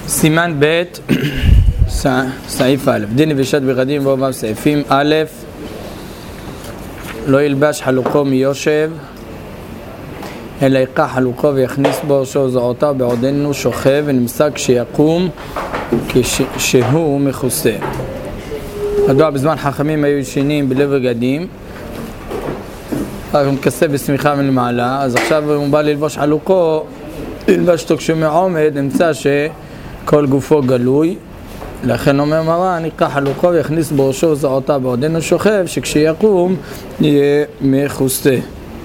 סימן ב' סעיף א', דין לבישת בגדים ובו סעיפים א', לא ילבש חלוקו מיושב אלא יקח חלוקו ויכניס בו ראשו זרועותיו בעודנו שוכב ונמסק כשיקום כשהוא מכוסה. הדוע בזמן חכמים היו ישנים בלב בגדים, רק מכסה בשמיכה מלמעלה, אז עכשיו הוא בא ללבוש חלוקו, ללבש אותו כשהוא מעומד, נמצא שכל גופו גלוי, לכן אומר מרן, יקח חלוקו ויכניס בו ראשו זרועותיו בעודנו שוכב, שכשיקום יהיה מכוסה.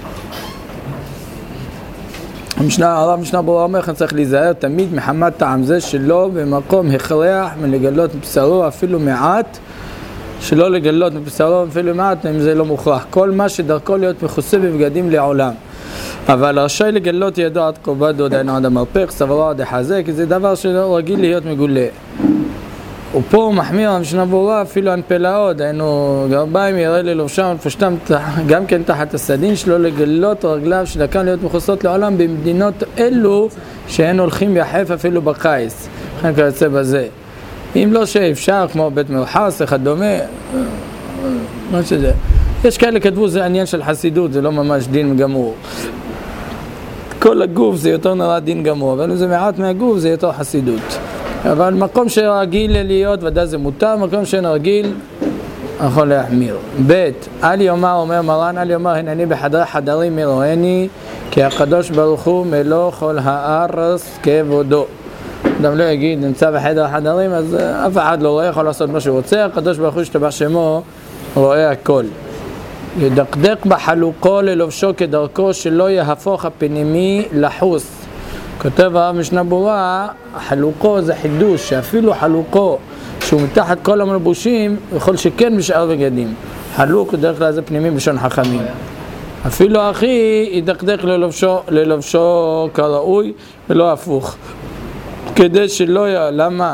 הרב משנה ברורה אומר, צריך להיזהר תמיד מחמת טעם זה שלא במקום הכרח מלגלות מבשרו אפילו מעט, שלא לגלות מבשרו אפילו מעט, אם זה לא מוכרח. כל מה שדרכו להיות מכוסה בבגדים לעולם. אבל רשאי לגלות ידו עד קרבדו, דהיינו עד המרפק, סברו עד החזה, כי זה דבר שלא רגיל להיות מגולה. ופה הוא מחמיר המשנה ברורה אפילו הנפלאות, דהיינו גרביים יראה ללובשם ולפשטם גם כן תחת הסדין שלו, לגלות רגליו שדרכן להיות מכוסות לעולם במדינות אלו שהן הולכים יחף אפילו בקיץ. לכן כיוצא בזה. אם לא שאפשר, כמו בית מרחס, וכדומה, מה שזה. יש כאלה כתבו, זה עניין של חסידות, זה לא ממש דין גמור. כל הגוף זה יותר נורא דין גמור, אבל אם זה מעט מהגוף זה יותר חסידות. אבל מקום שרגיל להיות, ודאי זה מותר, מקום שאין רגיל, יכול להחמיר. ב' אל יאמר, אומר מרן, אל יאמר, הנני בחדרי חדרים מרואני, כי הקדוש ברוך הוא מלוא כל הארץ כבודו. אדם לא יגיד, נמצא בחדר החדרים, אז אף אחד לא רואה, יכול לעשות מה שהוא רוצה, הקדוש ברוך הוא ישתבח שמו, רואה הכל. ידקדק בחלוקו ללובשו כדרכו, שלא יהפוך הפנימי לחוס. כותב הרב משנה ברורה, החלוקו זה חידוש, שאפילו חלוקו שהוא מתחת כל המלבושים, יכול שכן בשאר בגדים. חלוק בדרך כלל זה פנימי בשון חכמים. אפילו אחי ידקדק ללובשו כראוי ולא הפוך. כדי שלא למה?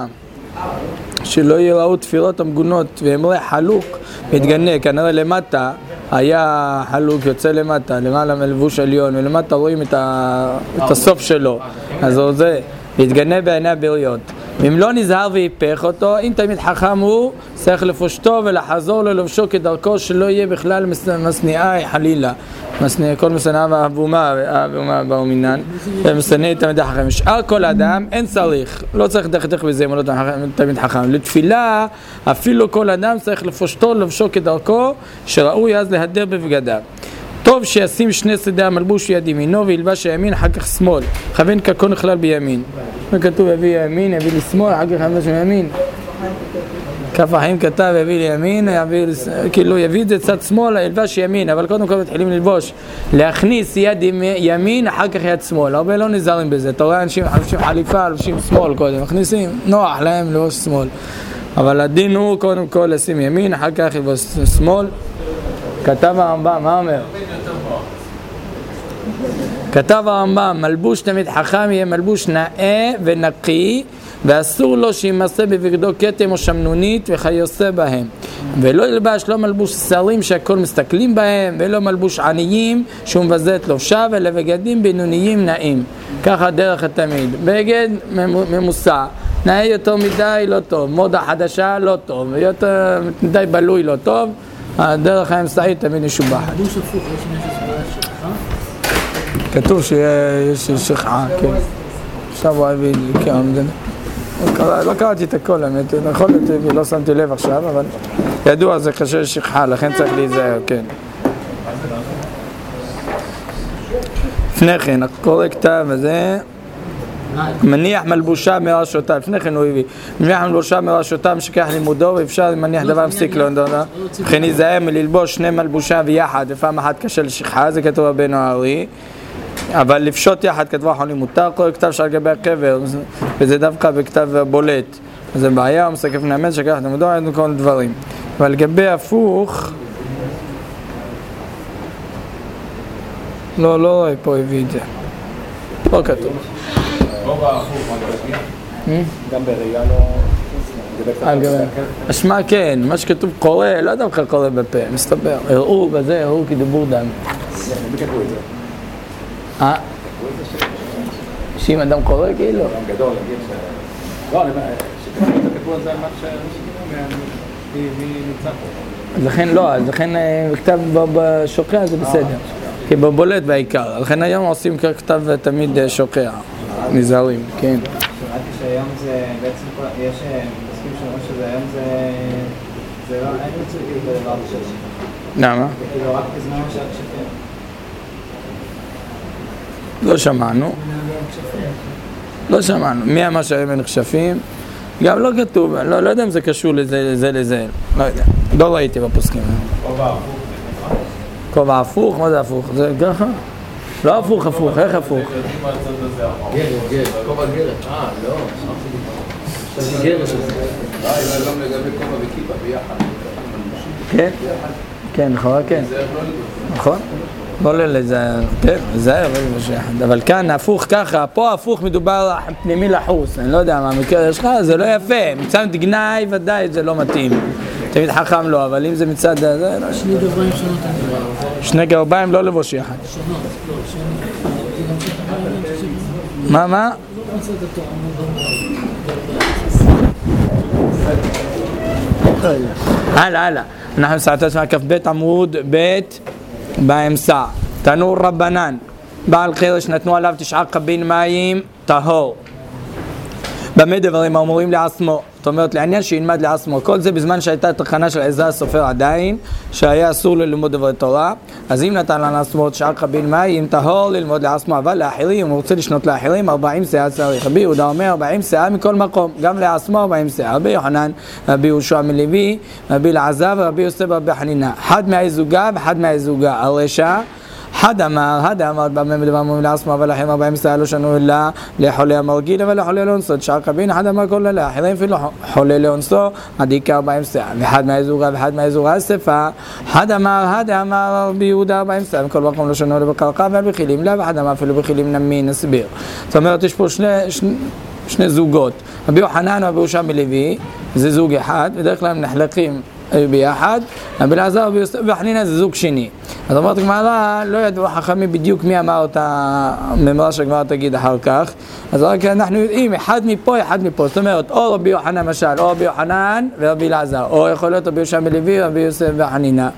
שלא יראו תפירות המגונות ואמרי חלוק מתגנה, כנראה למטה היה חלוק יוצא למטה, למעלה מלבוש עליון, ולמטה רואים את הסוף שלו, אז זה מתגנה בעיני הבריות. אם לא נזהר ויפך אותו, אם תמיד חכם הוא, צריך לפושטו ולחזור ללובשו כדרכו, שלא יהיה בכלל מסניעי חלילה. כל מסנעיו האבומה באומינן, ומסנעי תמיד חכם. שאר כל אדם אין צריך, לא צריך דרך בזה אם הוא לא תמיד חכם. לתפילה, אפילו כל אדם צריך לפושטו ללובשו כדרכו, שראוי אז להדר בבגדיו. טוב שישים שני שדי המלבוש יד ימינו וילבש הימין, אחר כך שמאל. כוון ככל נכלל בימין. כתוב יביא ימין, יביא לשמאל, אחר כך ילבש ימין. כף החיים כתב יביא לימין, כאילו יביא את זה צד שמאל, ילבש ימין, אבל קודם כל מתחילים ללבוש, להכניס יד ימין, אחר כך יד שמאל. הרבה לא נזהרים בזה. אתה רואה אנשים חלשים חליפה, לובשים שמאל קודם, מכניסים, נוח להם ללבוש שמאל. אבל הדין הוא קודם כל לשים ימין, אחר כך ללבוש שמאל. כתב הרמב"ם, מה אומר? כתב הרמב"ם, מלבוש תמיד חכם יהיה מלבוש נאה ונקי, ואסור לו שימסה בבגדו כתם או שמנונית וכיוצא בהם. ולא ילבש לא מלבוש שרים שהכל מסתכלים בהם, ולא מלבוש עניים שהוא מבזה את לובשיו, אלא בגדים בינוניים נאים. ככה דרך התמיד. בגד ממוסע, נאה יותר מדי לא טוב, מודה חדשה לא טוב, יותר מדי בלוי לא טוב, הדרך האמצעית תמיד משובחת. מלבוש הפוך, יש משהו שכחה? כתוב שיש שכחה, כן. עכשיו הוא הביא לי, כן, לא קראתי את הכל, יכול להיות, לא שמתי לב עכשיו, אבל ידוע, זה קשה שכחה, לכן צריך להיזהר, כן. לפני כן, הקורא כתב הזה, מניח מלבושה מראשותיו, לפני כן הוא הביא, מניח מלבושה מראשותיו משכח לימודו, ואפשר מניח דבר מפסיק לו, לכן ייזהר מללבוש שני מלבושה ויחד, ופעם אחת קשה לשכחה, זה כתוב רבנו הארי, אבל לפשוט יחד כתבו אחרונים מותר, כל כתב שעל גבי הקבר, וזה דווקא בכתב בולט, זה בעיה, הוא מסקף נאמד, שכח לימודו, אין כל דברים. אבל לגבי הפוך, לא רואה פה הביא את זה, לא כתוב. גם בראייה לא... אשמה כן, מה שכתוב קורא, לא יודע בכלל קורא בפה, מסתבר. הראו בזה, הראו כדיבור דם. מי כתבו את זה? שאם אדם קורא כאילו? אדם גדול, לא, שכתבו את הכתבו הזה על מה מי נמצא פה. לכן לא, לכן כתב בשוקע זה בסדר, כי בבולט בעיקר, לכן היום עושים כתב תמיד שוקע, נזהרים, כן. שמעתי שהיום זה בעצם, יש מסכים שאומרים שזה היום זה לא, אין מצוי כאילו בדבר בשש. למה? כאילו רק בזמן שכן. לא שמענו. לא שמענו. מי אמר שהיום אין נכשפים? גם לא כתוב, לא יודע אם זה קשור לזה, לא יודע. לא ראיתי בפוסקים. כובע הפוך. כובע הפוך? מה זה הפוך? זה ככה? לא הפוך, הפוך, איך הפוך? גר, כובע גר. לא, זה גר שזה. גם לגבי כובע וכיפה ביחד. כן? כן, נכון, כן. נכון? לא לזהר, כן, זהר, אבל כאן הפוך ככה, פה הפוך מדובר פנימי לחוס, אני לא יודע מה המקרה שלך, זה לא יפה, מצד גנאי ודאי זה לא מתאים, תמיד חכם לא, אבל אם זה מצד זה, לא... שני גרביים שונות, שני גרביים לא לבוש יחד. שונות, לא, שונות. מה? לא מצד התורה, הלאה. אנחנו סעתת מהכף בית עמוד בית באמצע. תנור רבנן. בעל חירש נתנו עליו 9 קבין מים טהור. במה דברים אמורים לעצמו? זאת אומרת, לעניין שילמד לעצמו. כל זה בזמן שהייתה תחנה של עזרא הסופר עדיין, שהיה אסור ללמוד דברי תורה. אז אם נתן לעצמו 9 קבין מים טהור ללמוד לעצמו, אבל לאחרים, אם הוא רוצה לשנות לאחרים, 40 שאה צריך. רבי יהודה אומר 40 שאה מכל מקום, גם לעצמו 40 שאה. רבי יוחנן, רבי יהושע מלוי, רבי אלעזר ורבי יוסף ורבי חנינא. אחד מהזוגה ואחד מהזוגה. הרשע אחד אמר במה מדבר אמורים לעצמו, אבל לכם 40 שאה לא שנו אלא לחולה המרגיל ולחולה לאונסו. 9 קבין, אחד אמר כל אלה, אחרים אפילו חולה לאונסו, עדיק 40 שאה. ואחד מהזוגה אספה, אחד אמר רבי יהודה 40 שאה, מכל מקום לא שנו אלא בקרקע ועל בחילים לה, ואחד אמר אפילו בחילים נמי נסביר. זאת אומרת, יש פה שני זוגות. רבי יוחנן ורבי יהושע מלוי, זה זוג אחד, בדרך כלל הם נחלקים ביחד, רבי אלעזר ורבי יוסף וחנינא זה זוג שני. אז אומרת הגמרא, לא ידעו חכמים בדיוק מי אמר את המאמרה שהגמרא תגיד אחר כך, אז רק אנחנו יודעים, אחד מפה, זאת אומרת, או רבי יוחנן למשל, או רבי יוחנן ורבי אלעזר, או יכול להיות רבי יהושע מלוי ורבי יוסף וחנינא.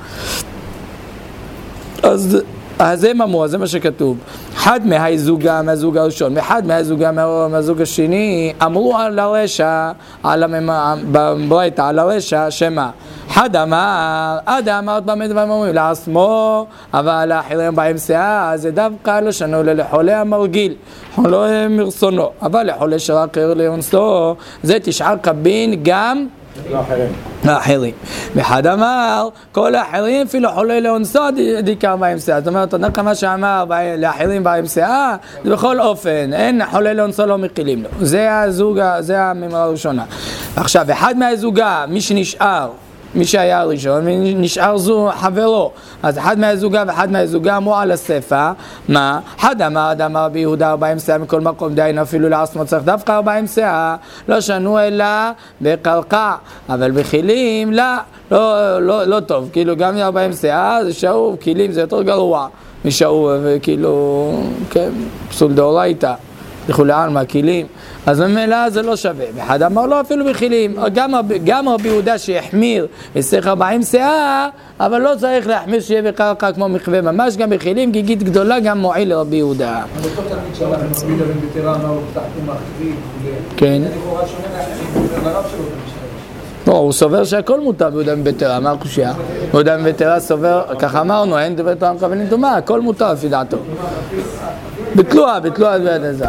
אז זה אמרו, זה מה שכתוב. אחד מהזוג הראשון, אחד מהזוג השני, אמרו על הרשע, בברייתא, על הרשע, שמה? אחד אמר במה דברים אומרים לעצמו, אבל לאחרים 40 שאה, זה דווקא לא שנו לחולה המרגיל, חולה מרצונו, אבל לחולה שרק לאונסו, זה 9 קבין גם לאחרים. ואחד אמר, כל האחרים אפילו חולה לאונסו דיקה 40 שאה. זאת אומרת, דווקא מה שאמר לאחרים 40 שאה, זה בכל אופן, אין חולה לאונסו לא מחילים לו. זה המאמרה הראשונה. עכשיו, אחד מהזוגה, מי שהיה הראשון, נשאר זו חברו. אז אחד מהזוגה ואחד מהזוגה אמרו על הספר, מה? אחד אמר ביהודה 40 שאה מכל מקום, דהיינו אפילו לעצמו צריך דווקא 40 שאה, לא שנו אלא בקרקע, אבל בחילים לא טוב, כאילו גם 40 שאה זה שאוב, כלים זה יותר גרוע משאוב, וכאילו, כן, פסול דאורייתא. לכולי עלמא כלים, אז ממילא זה לא שווה. ואחד אמר לו אפילו בחילים, גם רבי יהודה שהחמיר צריך 40 שאה, אבל לא צריך להחמיר שיהיה בקרקע כמו מחווה ממש, גם בחילים גיגית גדולה גם מועיל לרבי יהודה. אבל אותו תלמיד שלנו, רבי יהודה בן ביתרא אמר לו פתחתם מחווים, כן. זה לכאורה שונה לרב שלו. לא, הוא סובר שהכל מותר ביהודה בן ביתרא, מה הקושייה? יהודה בן ביתרא סובר, כך אמרנו, אין דברי תורה מכוונים דומה, הכל מותר לפי דעתו. בתלועה זה,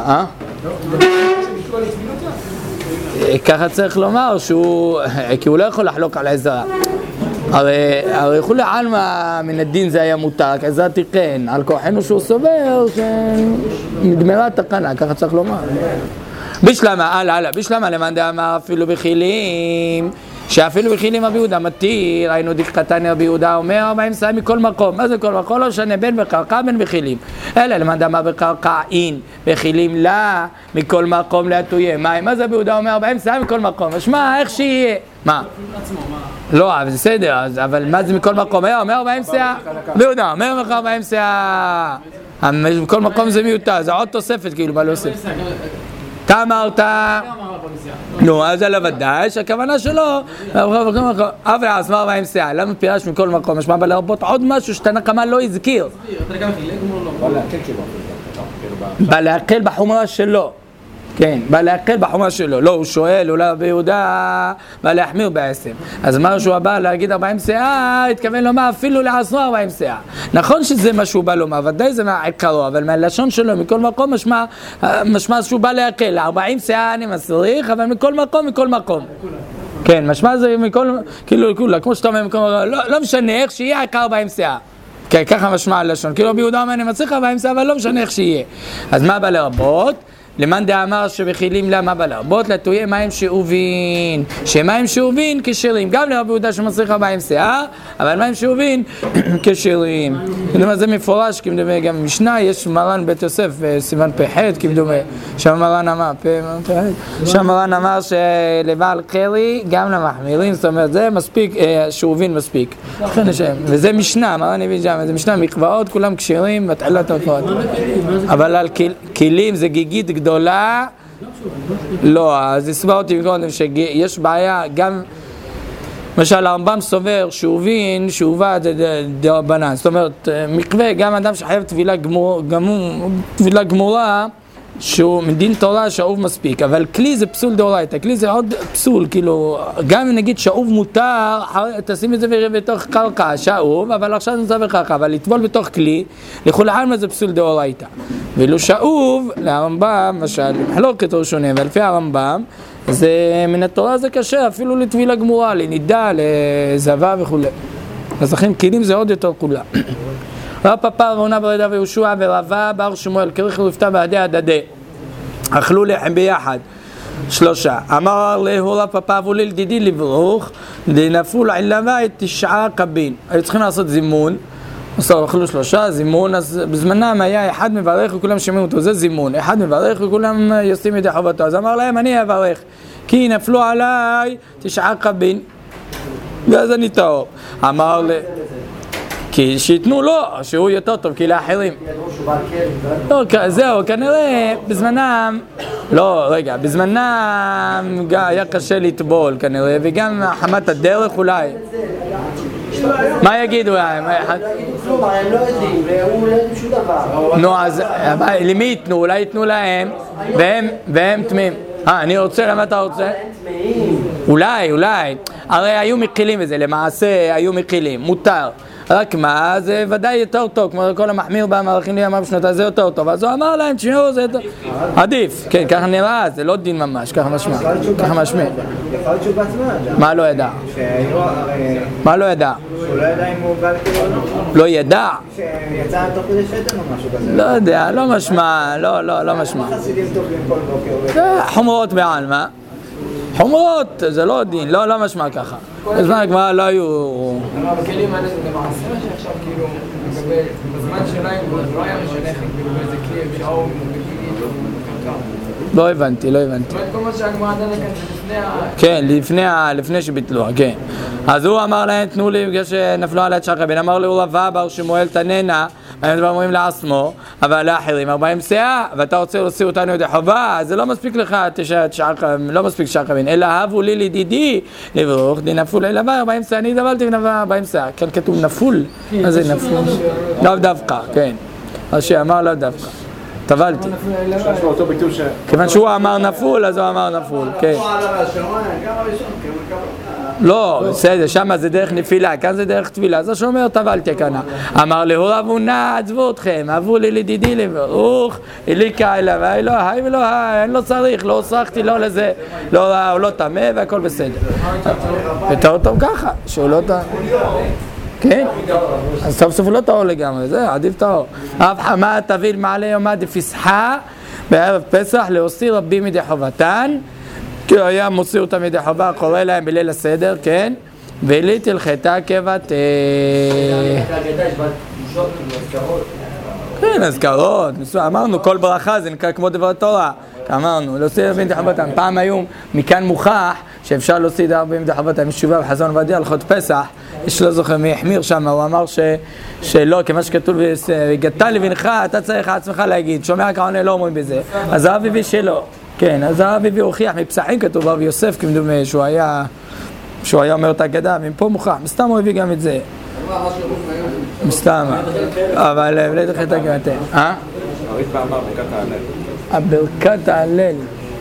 ככה צריך לומר שהוא, כי הוא לא יכול לחלוק על עזרא. הרי כולי עלמא מן הדין זה היה מותר, כי עזרא תיקן, על כוחנו שהוא סובר שנגמרה תקנה, ככה צריך לומר. בשלמה, בשלמה למאן דאמר אפילו בחילים, שאפילו בחילים רבי יהודה מתיר, היינו דקתני רבי יהודה אומר 40 שאה מכל מקום. מה זה כל מקום? לא שנה בין בקרקע בין בחילים. אלא למאן דאמר בקרקע אין, בחילים לה, מכל מקום להטויה. מה זה רבי יהודה אומר 40 שאה מכל מקום? משמע, איך שיהיה? מה? לא, אבל בסדר, אבל מה זה מכל מקום? אומר 40 שאה? רבי יהודה אומר 40 שאה. מכל מקום זה מיותר, זה עוד תוספת כאילו, מה לא עושה? אתה אמרת נו, אז זה לוודאי שהכוונה שלו, אבל עצמה 40 סאה, למה פירש מכל מקום? משמע בא לרבות עוד משהו שתנא קמא לא הזכיר. בא להקל בחומרה שלו. כן, בא להקל בחומרה שלו. לא, הוא שואל, אולי ביהודה בא להחמיר בעצם. אז מה שהוא בא להגיד 40 סאה, התכוון לומר אפילו לעצמו 40 סאה. נכון שזה מה שהוא בא לומר, ודאי זה מהעיקרו, אבל מהלשון שלו, מכל מקום משמע שהוא בא להקל. 40 סאה אני מסריך, אבל מכל מקום. כן, משמע זה מכל, כאילו, כמו שאתה אומר, לא משנה איך שיהיה העיקר 40 סאה. כן, ככה משמע הלשון. כאילו ביהודה אומר, אני מצריך 40 סאה, אבל לא משנה איך שיהיה. אז מה בא לרבות? למאן דאמר שבכילים למה בא לרבות לטויי מים שאובין, שמים שאובין כשרים, גם לרבי יהודה שמצריך 40 סאה, אבל מים שאובין כשרים. כדומה זה מפורש, כמדומה גם במשנה, יש מרן בית יוסף סימן פ"ח, כמדומה, שם מרן אמר שלבעל קרי גם למחמירים, זאת אומרת זה מספיק, שאובין מספיק. וזה משנה, מרן הביא שם, זה משנה, מקוואות כולם כשרים, בתחילת המקוואות. אבל על כלים זה גיגית גדולה, לא, אז הסברתי קודם שיש בעיה, גם למשל הרמב"ם סובר שאובין, שאובה זה דרבנן, זאת אומרת מקווה, גם אדם שחייב טבילה גמורה, שהוא מדין תורה שאוב מספיק, אבל כלי זה פסול דאורייתא, כלי זה עוד פסול, כאילו, גם אם נגיד שאוב מותר, תשים את זה בתוך קרקע, שאוב, אבל עכשיו זה נמצא בכך, אבל לטבול בתוך כלי, לכולי עלמא זה פסול דאורייתא. ואילו שאוב, להרמב"ם, למשל, מחלוקת ראשונים, ולפי הרמב"ם, זה מן התורה זה קשה, אפילו לטבילה גמורה, לנידה, לזבה וכו'. אז לכן כלים זה עוד יותר כולה. רב פפר ועונה ברדה ויהושע ורבה בר שמואל כריך ורפתה בעדי הדדי אכלו לחם ביחד 3 אמר להו רב פפר וליל דידי לברוך דנפו לעלמה 9 קבין. היו צריכים לעשות זימון, אכלו 3 זימון, אז בזמנם היה אחד מברך וכולם שומעים אותו, זה זימון, אחד מברך וכולם יוצאים ידי חובתו, אז אמר להם אני אברך כי נפלו עליי 9 קבין ואז אני טהור. אמר כי שיתנו לו, שהוא יותר טוב, כי לאחרים. לא, זהו, כנראה בזמנם, לא, רגע, בזמנם היה קשה לטבול כנראה, וגם חמת הדרך אולי. מה יגידו להם? הם לא יודעים, הוא לא יודעים שום דבר. נו, אז למי ייתנו? אולי ייתנו להם, והם תמים. אני רוצה, למה אתה רוצה? אולי, הרי היו מקילים בזה, למעשה היו מקילים, מותר. רק מה, זה ודאי יותר טוב, כמו כל המחמיר במערכים לי אמר בשנתה, זה יותר טוב. אז הוא אמר להם, תשמעו, זה עדיף. כן, ככה נראה, זה לא דין ממש, ככה משמע. ככה משמע. יכול להיות שהוא בעצמה. מה לא ידע? מה לא ידע? הוא לא ידע אם הוא בא לכאילו או לא ידע? שיצא תוך כדי שתן או משהו כזה. לא יודע, לא משמע, לא משמע. חסידים טובים כל בוקר. חומרות בעלמא. חומרות, זה לא דין, לא משמע ככה. בזמן הגמרא לא היו... בכלים האלה זה גם מעשה שעכשיו כאילו, בזמן שלהם לא היה משנה כאילו באיזה כלי, בשעור, בקרקע. לא הבנתי. זאת אומרת, כל מה שהגמרא דנה כאן זה לפני כן, לפני שביטלו, כן. אז הוא אמר להם, תנו לי, בגלל שנפלו על הצ'קה, בן אמר לו רבה בר שמואל תננה, הם דבר אומרים לעצמו, אבל לאחרים 40 סאה, ואתה רוצה להוציא אותנו ידי חובה, אז זה לא מספיק לך, לא מספיק שעה בין, אלא הבו לי לדידי, לברוך, דנפול אלה בר 40 סאה, אני דבלתי ונבא 40 סאה, כאן כתוב נפול, מה זה נפול? לאו דווקא, כן, אז שאמר לאו דווקא. טבלתי. כיוון שהוא אמר נפול, אז הוא אמר נפול, כן. לא, בסדר, שמה זה דרך נפילה, כאן זה דרך טבילה, אז הוא אומר טבלתי כאן. אמר לו רבו נא, עזבו אתכם, אבו לי לדידי לברוך, אליקה אליו, אלוהי ואלוהי, אני לא צריך, לא הוסרחתי לו לזה, הוא לא טמא והכל בסדר. יותר טוב ככה, שהוא לא טמא. כן, אז סוף סוף לא טהור לגמרי, זה עדיף טהור. אף חמה תביל מעלה יומא דפסחה בערב פסח להוציא רבים מדי חובתן, כי הוא היה מוציא אותם מדי חובה, קורא להם בליל הסדר, כן, ולית הלכתה כבת... כן, אזכרות, אמרנו, כל ברכה זה נקרא כמו דבר תורה, אמרנו, להוציא רבים מדי חובתן. פעם היום מכאן מוכח שאפשר להוציא רבים מדי חובתן משובה וחזון ועדי הלכות פסח, יש לא זוכר מי החמיר שם, הוא אמר שלא, כמה שכתוב, הגדת לבנך, אתה צריך עצמך להגיד, שומע כעונה לא אומרים בזה, אז הרב הביא שלא, כן, אז האביבי הוכיח מפסחים כתוב רב יוסף כמדומה שהוא היה אומר את ההגדה, ומפה מוכח, מסתם הוא הביא גם את זה. מסתם, אבל לא ידחה את הגדתם. הרצפה אמר ברכת ההלל. ברכת ההלל.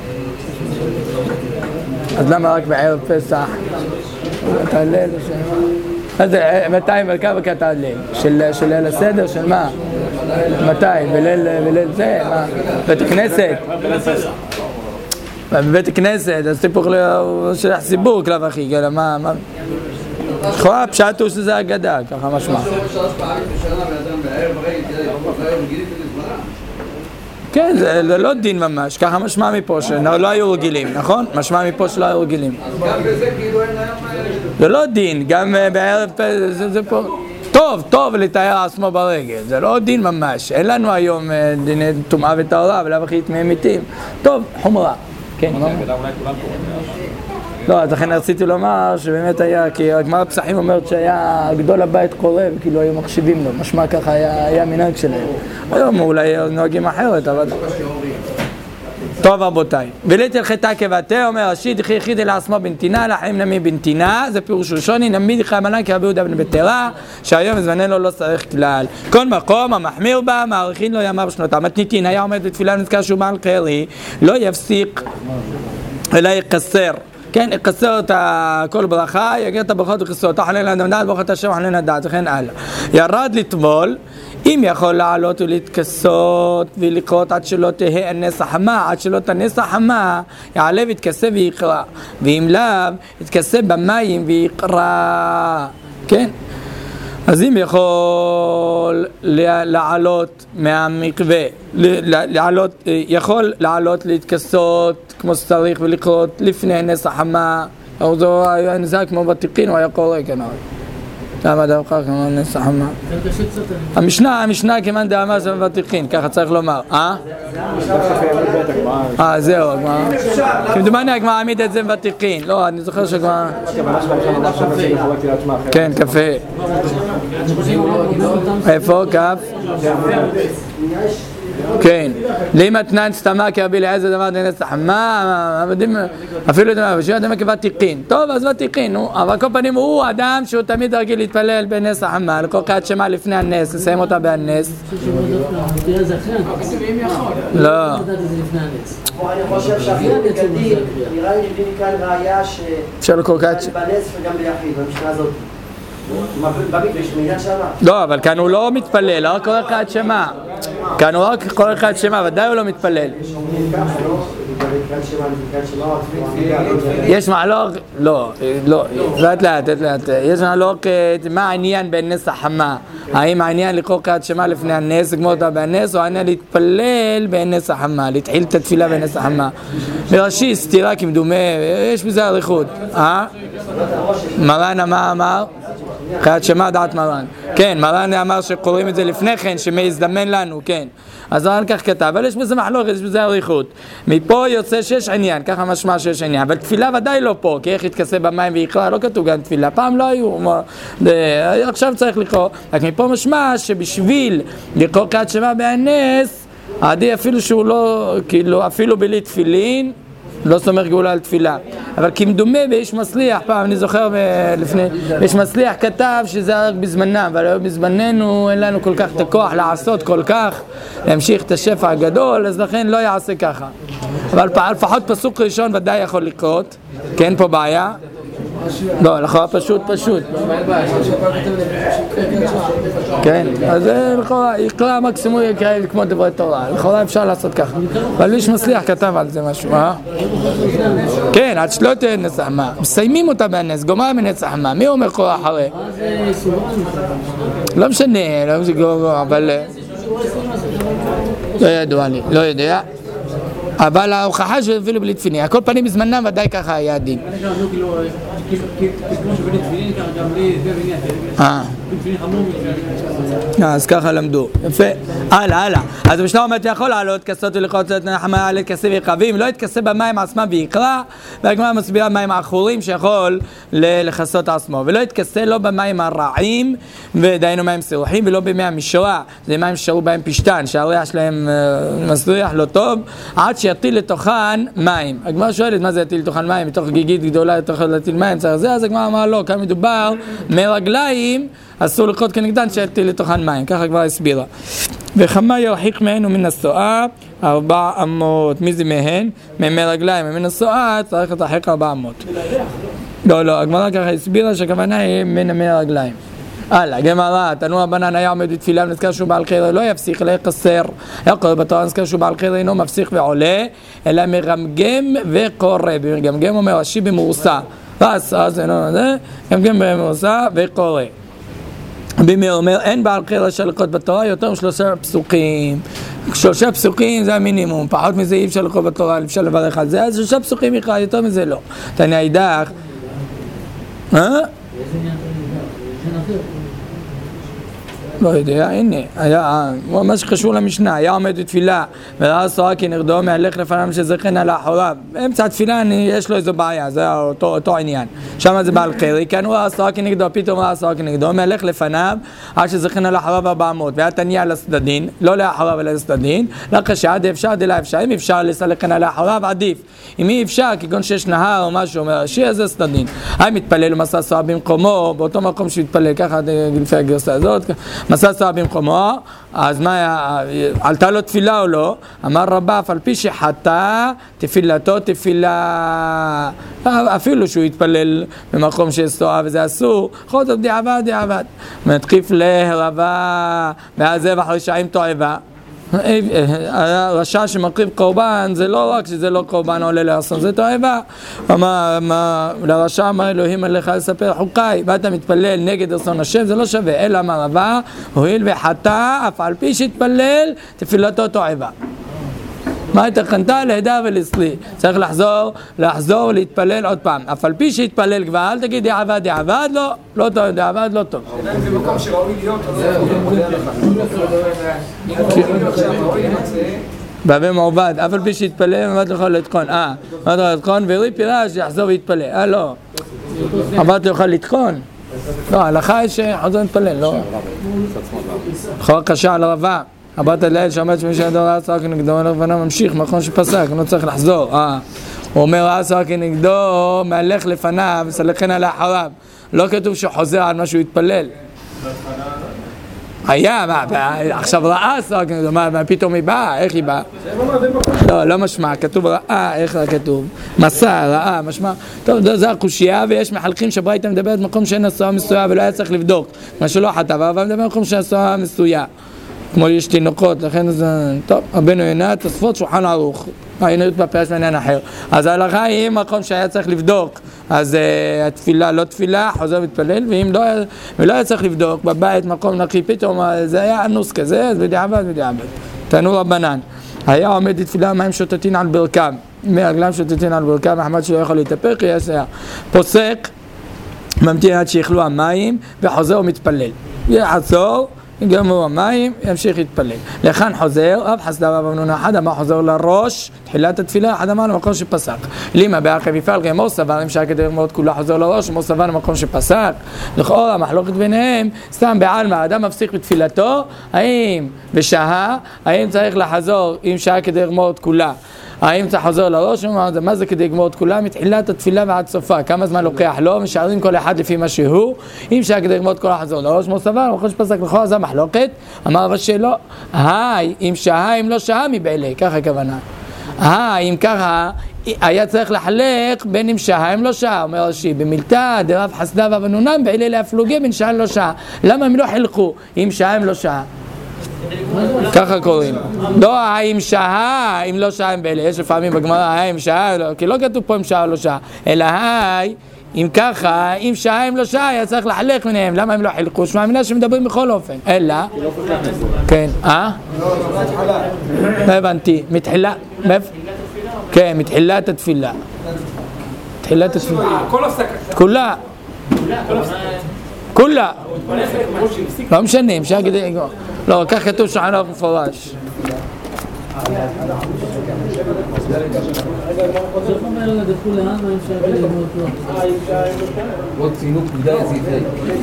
אז למה רק בערב פסח? ברכת ההלל, אז מתי ברכת ההלל? של ליל הסדר, של מה? מתי? בליל זה? מה? בית הכנסת? בבית הכנסת, אז טיפוך שלח סיבור כלב אחי, כאילו מה? לכאורה פשט הוא שזה אגדה, ככה משמע. כן, זה לא דין ממש, ככה משמע מפה שלא היו רגילים, נכון? משמע מפה שלא היו רגילים. גם בזה כאילו אין היום... זה לא דין, גם בערב זה פה... טוב לתאר עצמו ברגל, זה לא דין ממש, אין לנו היום דיני טומאה וטהרה ולאו הכי טמאים מתים. טוב, חומרה. כן, לא, אז לכן רציתי לומר שבאמת היה, כי הגמרא פסחים אומרת שהיה גדול הבית קורב, כאילו היו מחשיבים לו, משמע ככה היה מנהג שלהם. היום אולי נוהגים אחרת, אבל... טוב רבותיי, וליתל חטא כבתה, אומר רש"י, דחי יחיד אל עצמו בנתינה, לחיים נמי בנתינה, זה פירוש ראשוני, נמי דחי המלן כרבי יהודה בן בתרה, שהיום זמננו לא צריך כלל. כל מקום המחמיר בה, מעריכין לו ימיו שנותיו. מתניתין, היה עומד בתפילה ונזכר שהוא בעל קרי, לא יפסיק, אלא יקסר. כן, יקסר את כל ברכה, יגיד את הברכות וכסות, תחלל לדעת, ברכות השם, תחלל לדעת, וכן הלאה. ירד לטבול, אם יכול לעלות ולהתכסות ולקרות עד שלא תהיה הנס החמה, עד שלא תנס החמה, יעלה ויתכסה ויקרא, ואם לאו, יתכסה במים ויקרא, כן? אז אם יכול לעלות מהמקווה, יכול לעלות להתכסות כמו שצריך ולקרות לפני הנס החמה, או זו היה נזק כמו ותיקין, הוא היה קורא כנראה. למה דווקא כמו נס החמה? המשנה כמאן דאמר זה מבטיחין, ככה צריך לומר. זהו, כמדומני הגמרא העמיד את זה מבטיחין. לא, אני זוכר שהגמרא... כן, קפה. איפה? כף? כן, לימתנן סתמה כרבי אליעזר דבר דנס החמה, אפילו אתם כוותיקין. טוב, אז ותיקין, אבל כל פנים הוא אדם שהוא תמיד רגיל להתפלל בנס החמה, לכל קראת שמע לפני הנס, לסיים אותה בהנס. לא. אני חושב שאפילו בגדיר, נראה לי מביא מכאן ראיה אפשר לכל קראת בנס וגם ביחיד, במשנה הזאת. במקווה יש מידע שמה? לא, אבל כאן הוא לא מתפלל, לא רק כל אחד שמע. כאן הוא רק כל אחד שמע, ודאי הוא לא מתפלל. יש מעלוק, לא, לאט, יש מעלוק, מה העניין בנס החמה? האם העניין לקרוא קראת שמע לפני הנס, לגמור אותה בנס, או העניין להתפלל בנס החמה, להתחיל את התפילה בנס החמה? ברש"י סתירה כמדומה, יש בזה אריכות. מרן אמר? קראת שמע דעת מרן. כן, מרן אמר שקוראים את זה לפני כן, שמזדמן לנו, כן. אז מרן כך כתב, אבל יש בזה מחלוקת, יש בזה אריכות. מפה יוצא שיש עניין, ככה משמע שיש עניין, אבל תפילה ודאי לא פה, כי איך יתכסה במים ויקרא, לא כתוב גם תפילה, פעם לא היו, עכשיו צריך לקרוא, רק מפה משמע שבשביל לקרוא קראת שמע בהנס, עדי אפילו שהוא לא, כאילו אפילו בלי תפילין, לא סומך גאולה על תפילה. אבל כמדומה באיש מצליח, פעם אני זוכר לפני, איש מצליח כתב שזה רק בזמנם, אבל בזמננו אין לנו כל כך את הכוח לעשות כל כך, להמשיך את השפע הגדול, אז לכן לא יעשה ככה. אבל לפחות פסוק ראשון ודאי יכול לקרות, כן פה בעיה? לא, לכאורה פשוט. כן, אז לכאורה, יקרא מקסימום יקרא כמו דברי תורה, לכאורה אפשר לעשות ככה. אבל איש מצליח כתב על זה משהו, כן, עד שלא תהיה נס החמה. מסיימים אותה בנס, גומר מנס החמה. מי אומר קורא אחרי? לא משנה, אבל... לא ידוע לי, לא יודע. אבל ההוכחה שאפילו בלי תפילין, הכל פנים בזמנם ודאי ככה היה הדין. כמו שבני תפילין, ככה גם לי זה בניין. תפילין חמור. אז ככה למדו. יפה. הלאה. אז המשנה אומרת, יכול לעלות כסות ולכות נחמה, להתכסה וירחבים, לא יתכסה במים עצמם ויקרא, והגמרא מסבירה מים העכורים שיכול לכסות עצמו, ולא יתכסה לא במים הרעים, ודיינו מים סירוחים, ולא במי המשרה, זה מים ששרו בהם פשטן, שהריח שלהם מסריח לא טוב, עד שיטיל לתוכן מים. הגמרא שואלת מה זה יטיל לתוכן מים, מתוך גיגית גדולה לתוך להטיל מים, צריך זה, אז הגמרא אמרה לא, כאן מדובר מרגליים, אסור ללכות כנגדן שיטיל לתוכן מים, ככה כבר הסבירה. וכמה ירחיק מהן ומן הסואה 400. מי זה מהן? מרגליים. ומן הסואה צריך לתרחק 400. לא, הגמרא ככה הסבירה שהכוונה היא מן הרגליים. הלאה, גמרא, תנו רבנן היה עומד בתפילה ונזכר שהוא בעל חיר לא יפסיק, לא יקסר. היה קורא בתורה נזכר שהוא בעל חיר אינו מפסיק ועולה, אלא מרמגם וקורא. מרמגם אומר רש"י במורסה. אז אינו זה, מרמגם במורסה וקורא. בימי אומר, אין בעל חיר רשאי לקרוא בתורה יותר מ3 פסוקים. 3 פסוקים זה המינימום, פחות מזה אי אפשר לקרוא בתורה, אפשר לברך על זה, אז 3 פסוקים יקרא, יותר מזה לא. תעני הידך. לא יודע, הנה, היה, מה שקשור למשנה, היה עומד בתפילה, וראה סוהר כנגדו, מהלך לפניו שזכן על האחוריו. באמצע התפילה יש לו איזו בעיה, זה אותו עניין. שם זה בעל חיר, כאן הוא ראה סוהר כנגדו, פתאום ראה סוהר כנגדו, מהלך לפניו, עד שזכן על האחוריו 400, והיה תניע לצדדין, לא לאחוריו אלא לצדדין, לחשע עד אפשר, דלה אפשר, אם אפשר לסלחן על האחוריו, עדיף. אם אי אפשר, כגון שיש נהר או משהו, אומר, שיר זה צדדין. היה מתפלל ומסע סוהר במקומו, באותו מקום שהתפלל, ככה לפי הגרסה הזאת, מסע סוהר במקומו, אז מה, עלתה לו תפילה או לא? אמר רבה, אף על פי שחטא, תפילתו תפילה, אפילו שהוא יתפלל במקום שיש סוהר וזה אסור, יכול להיות דיעבד. מתחיף להרבה, ואז זבח רשעים תועבה. הרשע שמקריב קורבן, זה לא רק שזה לא קורבן עולה לאסון, זה תועבה. לרשע אמר אלוהים עליך לספר חוקיי, ואתה מתפלל נגד רצון השם, זה לא שווה. אלא אמר רבה, הואיל וחטא, אף על פי שהתפלל, תפילתו תועבה. מה התכנתה? להדר ולסלי. צריך לחזור ולהתפלל עוד פעם. אף על פי שהתפלל כבר, אל תגיד דעבד, לא טוב, דעבד לא טוב. זה מקום שראוי להיות, בהווה מעובד, אף על פי שהתפלל, אמרת לך לתקון. אמרת לך לתקון, ורי פירש, יחזור ויתפלל. לא. אמרת לך לתקון. לא, ההלכה היא שחזור להתפלל, לא. חור קשה על רבה. הבת הליל שאומרת שמי שידור ראה סוהר כנגדו, הלבנה ממשיך, נכון שפסק, לא צריך לחזור. הוא אומר ראה סוהר כנגדו, מהלך לפניו, סלחן על האחריו. לא כתוב שחוזר על מה שהוא התפלל. היה, עכשיו ראה סוהר כנגדו, מה פתאום היא באה? איך היא באה? לא משמע, כתוב ראה, איך כתוב? מסע, ראה, משמע. טוב, זה הקושייה, ויש מחלקים שברייתא מדברת במקום שאין הסוהר מסויה, ולא היה צריך לבדוק. מה שלא חטא, אבל מדבר במקום שאין הסוהר מסויה. כמו יש תינוקות, לכן זה... טוב, רבנו יונה, תוספות שולחן ערוך. העניינות בפרש מעניין אחר. אז ההלכה היא מקום שהיה צריך לבדוק. אז התפילה, לא תפילה, חוזר מתפלל, ואם לא היה צריך לבדוק, בבית, מקום נקי, פתאום זה היה אנוס כזה, אז בדיעבד. תנו רבנן. היה עומד לתפילה מים שוטטין על ברכם. מרגלם שוטטין על ברכם, מחמד שלא יכול להתאפק, פוסק, ממתין עד שיכלו המים, וחוזר ומתפלל. יעצור, יגמרו המים, ימשיך להתפלל. לכאן חוזר, אב חסדה רב אמנון אחד אמר חוזר לראש, תחילת התפילה, אחד אמר למקום שפסק. לימה בארכב יפעל, גמור סבר, אם שעה כדי מאוד כולה חוזר לראש, מור סבר למקום שפסק. לכאורה, המחלוקת ביניהם, סתם בעלמא, האדם מפסיק בתפילתו, האם בשעה, האם צריך לחזור, אם שעה כדי מאוד כולה. האם צריך לחזור לראש, מה זה כדי לגמור את כולם? מתחילת התפילה ועד סופה, כמה זמן לוקח לו, משארים כל אחד לפי מה שהוא, אם שהיה כדי לגמור את כל החזור לראש, כמו סבר, למחוש פסק לכאורה, זה המחלוקת, אמר אבל שלא, אם שעה, אם לא שעה מבעלי, ככה הכוונה. אם ככה, היה צריך לחלק בין אם שעה, אם לא שעה, אומר רש"י, במילתא דרב חסדה ואבנונם, בעלי להפלוגי בין שעה לא שעה. למה הם לא חילקו, אם שעה, אם לא שעה? ככה קוראים. לא האם שעה, אם לא שעה הם באלה. יש לפעמים בגמרא האם שעה, כי לא כתוב פה אם שעה או לא שעה. אלא אם ככה, אם שעה אם לא שעה, היה צריך לחלק ביניהם. למה הם לא חילקו? שמע מינה שמדברים בכל אופן. אלא? כן. לא הבנתי. מתחילה? כן, מתחילת התפילה. מתחילת התפילה. כל הפסקה. כולה. כולה. לא משנה, אפשר להגיד, לא, כך כתוב שולחן ערוך מפורש. עוד ציינו פקודה יזיתי.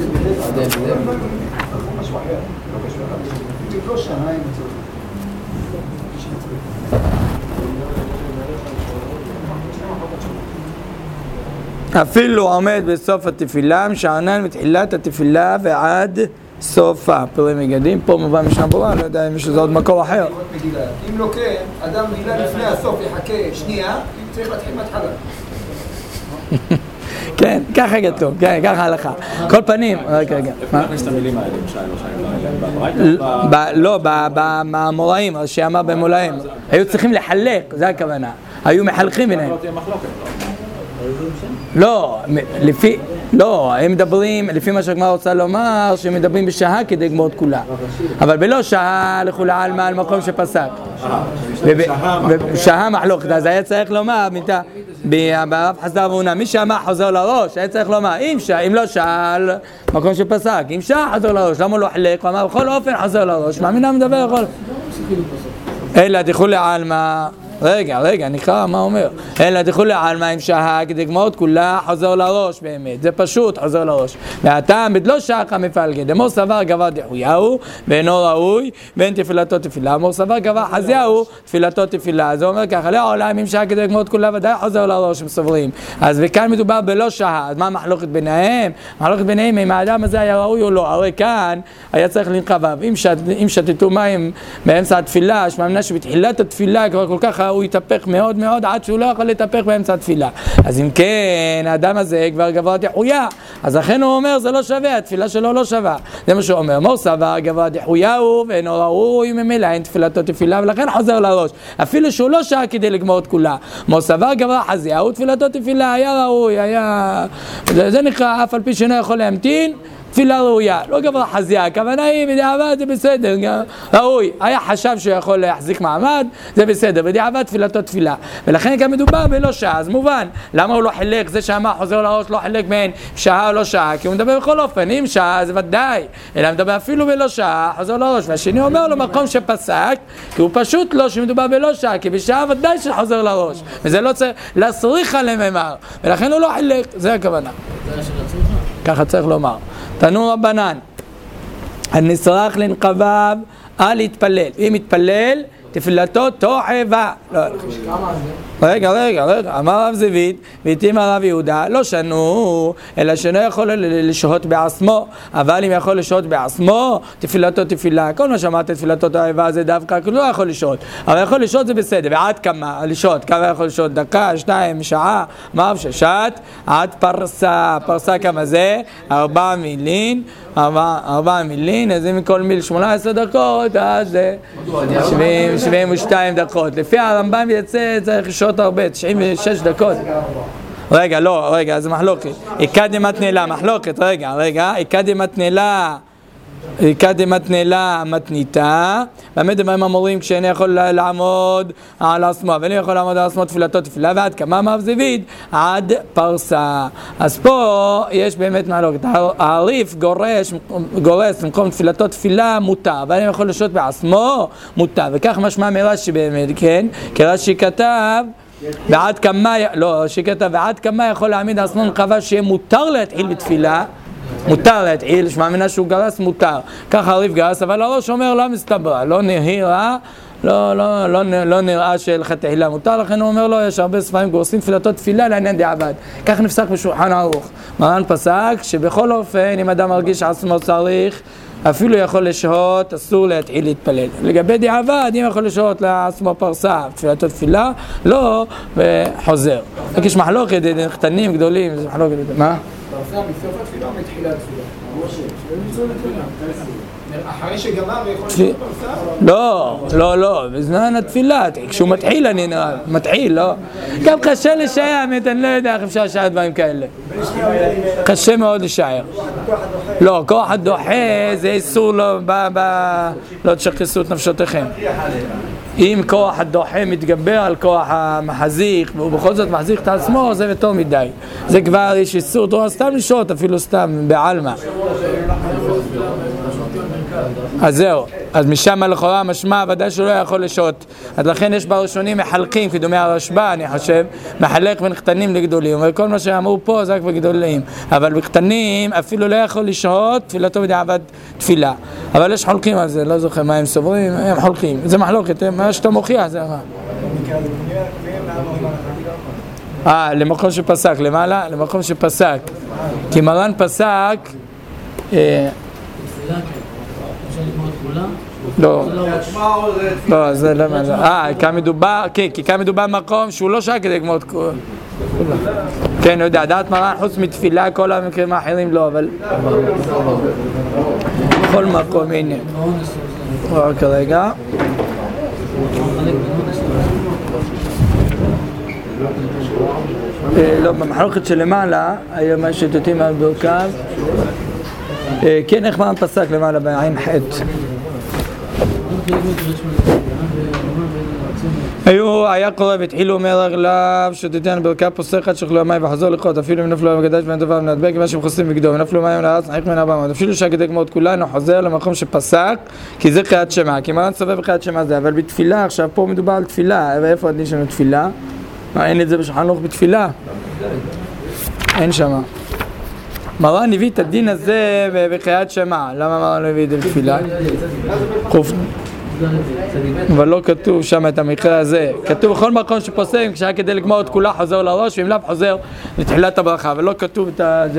אפילו עומד בסוף התפילה, משענן מתחילת התפילה ועד סופה. פירורי מגדים, פה מובן משנה ברורה, לא יודע אם יש לזה עוד מקור אחר. אם לא כן, אדם מילה לפני הסוף יחכה שנייה, צריך להתחיל מההתחלה. כן, ככה כתוב, כן, ככה הלכה. כל פנים, רגע. איפה נכניס את המילים האלה, משנה, לא, במוראים, שאמר במולאים. היו צריכים לחלק, זה הכוונה. היו מחלקים ביניהם. לא תהיה מחלוקת, לא, הם מדברים, לפי מה שהגמרא רוצה לומר, שהם מדברים בשעה כדי לגמור את כולה. אבל בלא שעה לכולי עלמא על מקום שפסק. שעה מחלוקת, אז היה צריך לומר, ברב חסדא ואמונה, מי שאמר חוזר לראש, היה צריך לומר, אם לא שעה על מקום שפסק, אם שעה חוזר לראש, למה לא חלק? הוא אמר, בכל אופן חוזר לראש, מה מינה מדבר יכול? אלא לכולי עלמא. רגע, נקרא מה אומר. אלא דכולי עלמא אם שעה כדי לגמור את כולה חוזר לראש באמת. זה פשוט חוזר לראש. והטעם בדלא שעה מפלגה. דמור סבר גבר דחויהו ואינו ראוי ואין תפילתו תפילה. מור סבר גבר חזיהו תפילתו תפילה. זה אומר ככה, לעולם אם שעה כדי לגמור את כולה ודאי חוזר לראש הם סוברים. אז וכאן מדובר בלא שעה. אז מה המחלוקת ביניהם? המחלוקת ביניהם אם האדם הזה היה ראוי או לא. הרי כאן היה צריך לנקביו. אם שתתו מים באמצע התפילה, שמאמינה שבתחילת התפילה כבר כל כך הוא יתהפך מאוד מאוד עד שהוא לא יכול להתהפך באמצע התפילה. אז אם כן, האדם הזה כבר גבר דחויה, אז לכן הוא אומר זה לא שווה, התפילה שלו לא שווה. זה מה שהוא אומר, מור סבר גבר דחויה הוא ואינו ראוי ממילא אין תפילתו תפילה ולכן חוזר לראש. אפילו שהוא לא שעה כדי לגמור את כולה. מור סבר גבר חזיה הוא תפילתו תפילה, היה ראוי, זה נקרא אף על פי שאינו יכול להמתין תפילה ראויה, לא גבר חזיה, הכוונה היא בדיעבד זה בסדר, ראוי, היה חשב שהוא יכול להחזיק מעמד, זה בסדר, בדיעבד תפילתו תפילה, ולכן גם מדובר בלא שעה, אז מובן, למה הוא לא חילק, זה שאמר חוזר לראש לא חילק בין שעה או לא שעה, כי הוא מדבר בכל אופן, אם שעה זה ודאי, אלא מדבר אפילו בלא שעה, חוזר לראש, והשני אומר לו מקום שפסק, כי הוא פשוט לא שמדובר בלא שעה, כי בשעה ודאי שחוזר לראש, וזה לא צריך להסריך עליהם אמר, ולכן הוא לא חילק, זה הכוונה. ככה צריך לומר. תנו רבנן, הנסרח לנקביו, אל יתפלל. אם יתפלל, תפילתו תוחבה. רגע, אמר רב זווית, והתאים הרב יהודה, לא שנו, אלא שאינו יכול לשהות בעצמו, אבל אם יכול לשהות בעצמו, תפילתו תפילה. כל מה שאמרת תפילתו תוחבה זה דווקא, כי הוא לא יכול לשהות. אבל יכול לשהות זה בסדר, ועד כמה לשהות? כמה יכול לשהות? דקה, 2, שעה, אמר ששעת, עד פרסה. פרסה כמה זה? 4 מילין. 4 מילין, אז אם כל מיל 18 דקות, אז זה 72 דקות. לפי הרמב"ם יצא, צריך לשהות הרבה, 96 דקות. רגע, זה מחלוקת. איקדימת נעלה, מחלוקת, רגע, איקדימת נעלה. קדימת נעלה מתניתה, באמת דברים אמורים כשאני יכול לעמוד על עצמו, אבל אני יכול לעמוד על עצמו תפילתו תפילה, ועד כמה אמר זווית? עד פרסה. אז פה יש באמת מחלוקת, העריף גורס במקום תפילתו תפילה מותר, אבל אני יכול לשהות בעצמו מותר, וכך משמע מרש"י באמת, כן? כי רש"י כתב ועד כמה יכול להעמיד עצמו נקבה שיהיה מותר להתחיל בתפילה, מותר להתחיל, שמאמינה שהוא גרס מותר, ככה הריף גרס, אבל הראש אומר לא מסתבר, לא נהירה, לא נראה שלכתחילה מותר, לכן הוא אומר לו, יש הרבה ספרים גורסים תפילתו תפילה לעניין דיעבד, כך נפסק בשולחן ערוך. מרן פסק שבכל אופן אם אדם מרגיש עצמו צריך, אפילו יכול לשהות, אסור להתחיל להתפלל. לגבי דיעבד, אם יכול לשהות לעצמו פרסה, תפילתו תפילה, לא, וחוזר. יש מחלוקת, קטנים, גדולים, זה מחלוקת, מה? פרסה מסוף התפילה או מתחילה התפילה? אחרי שגמר ויכול לשאול פרסה? לא, בזמן התפילה, כשהוא מתחיל אני נראה, מתחיל, לא? גם קשה לשער, אני לא יודע איך אפשר לשער דברים כאלה. קשה מאוד לשער. לא, כוח הדוחה זה איסור לא תשכסו את נפשותיכם. אם כוח הדוחה מתגבר על כוח המחזיק, והוא בכל זאת מחזיק את עצמו, זה וטוב מדי. זה כבר יש איסור תורה סתם לשעות, אפילו סתם בעלמה. אז זהו, אז משם לכאורה משמע ודאי שלא יכול לשעות. אז לכן יש בראשונים מחלקים, כדומי הרשב"א אני חושב, מחלק בין קטנים לגדולים, וכל מה שאמרו פה זה רק בגדולים. אבל בקטנים אפילו לא יכול לשעות, תפילתו בדיעבד תפילה. אבל יש חולקים על זה, לא זוכר מה הם סוברים, הם חולקים. זה מחלוקת, מה שאתה מוכיח זה רע. למקום שפסק, למעלה? למקום שפסק. כי מרן פסק... לא, זה לא מה... כי כאן מדובר במקום שהוא לא שעה כדי לגמור את כולה. כן, יודע, דעת מרן חוץ מתפילה, כל המקרים האחרים לא, אבל... בכל מקום, הנה. רק רגע. לא, במחלוקת שלמעלה, היום מה שתותים על ברכיו. כן, איך מרן פסק למעלה בעין חטא? היה קורא והתחילו אומר רגליו שתתן ברכה פוסחת שכלו המים וחזור לחיות אפילו אם נפלו המקדש ואין דבר מנדבק ומה שהם חוסים וגדול ונפלו מים לארץ נחק מן 400 אפילו שהגדי גמות כולנו חוזר למקום שפסק כי זה קריאת שמע כי מרן סובב קריאת שמע זה אבל בתפילה עכשיו פה מדובר על תפילה ואיפה הדין שלנו תפילה? אין את זה בשולחן ערוך בתפילה אין שמה מרן הביא את הדין הזה בקריאת שמע למה מרן לא הביא את זה בתפילה? אבל לא כתוב שם את המקרה הזה כתוב בכל מקום שפוסק כשהיה כדי לגמור את כולה חוזר לראש ואם לא חוזר לתחילת הברכה אבל לא כתוב את זה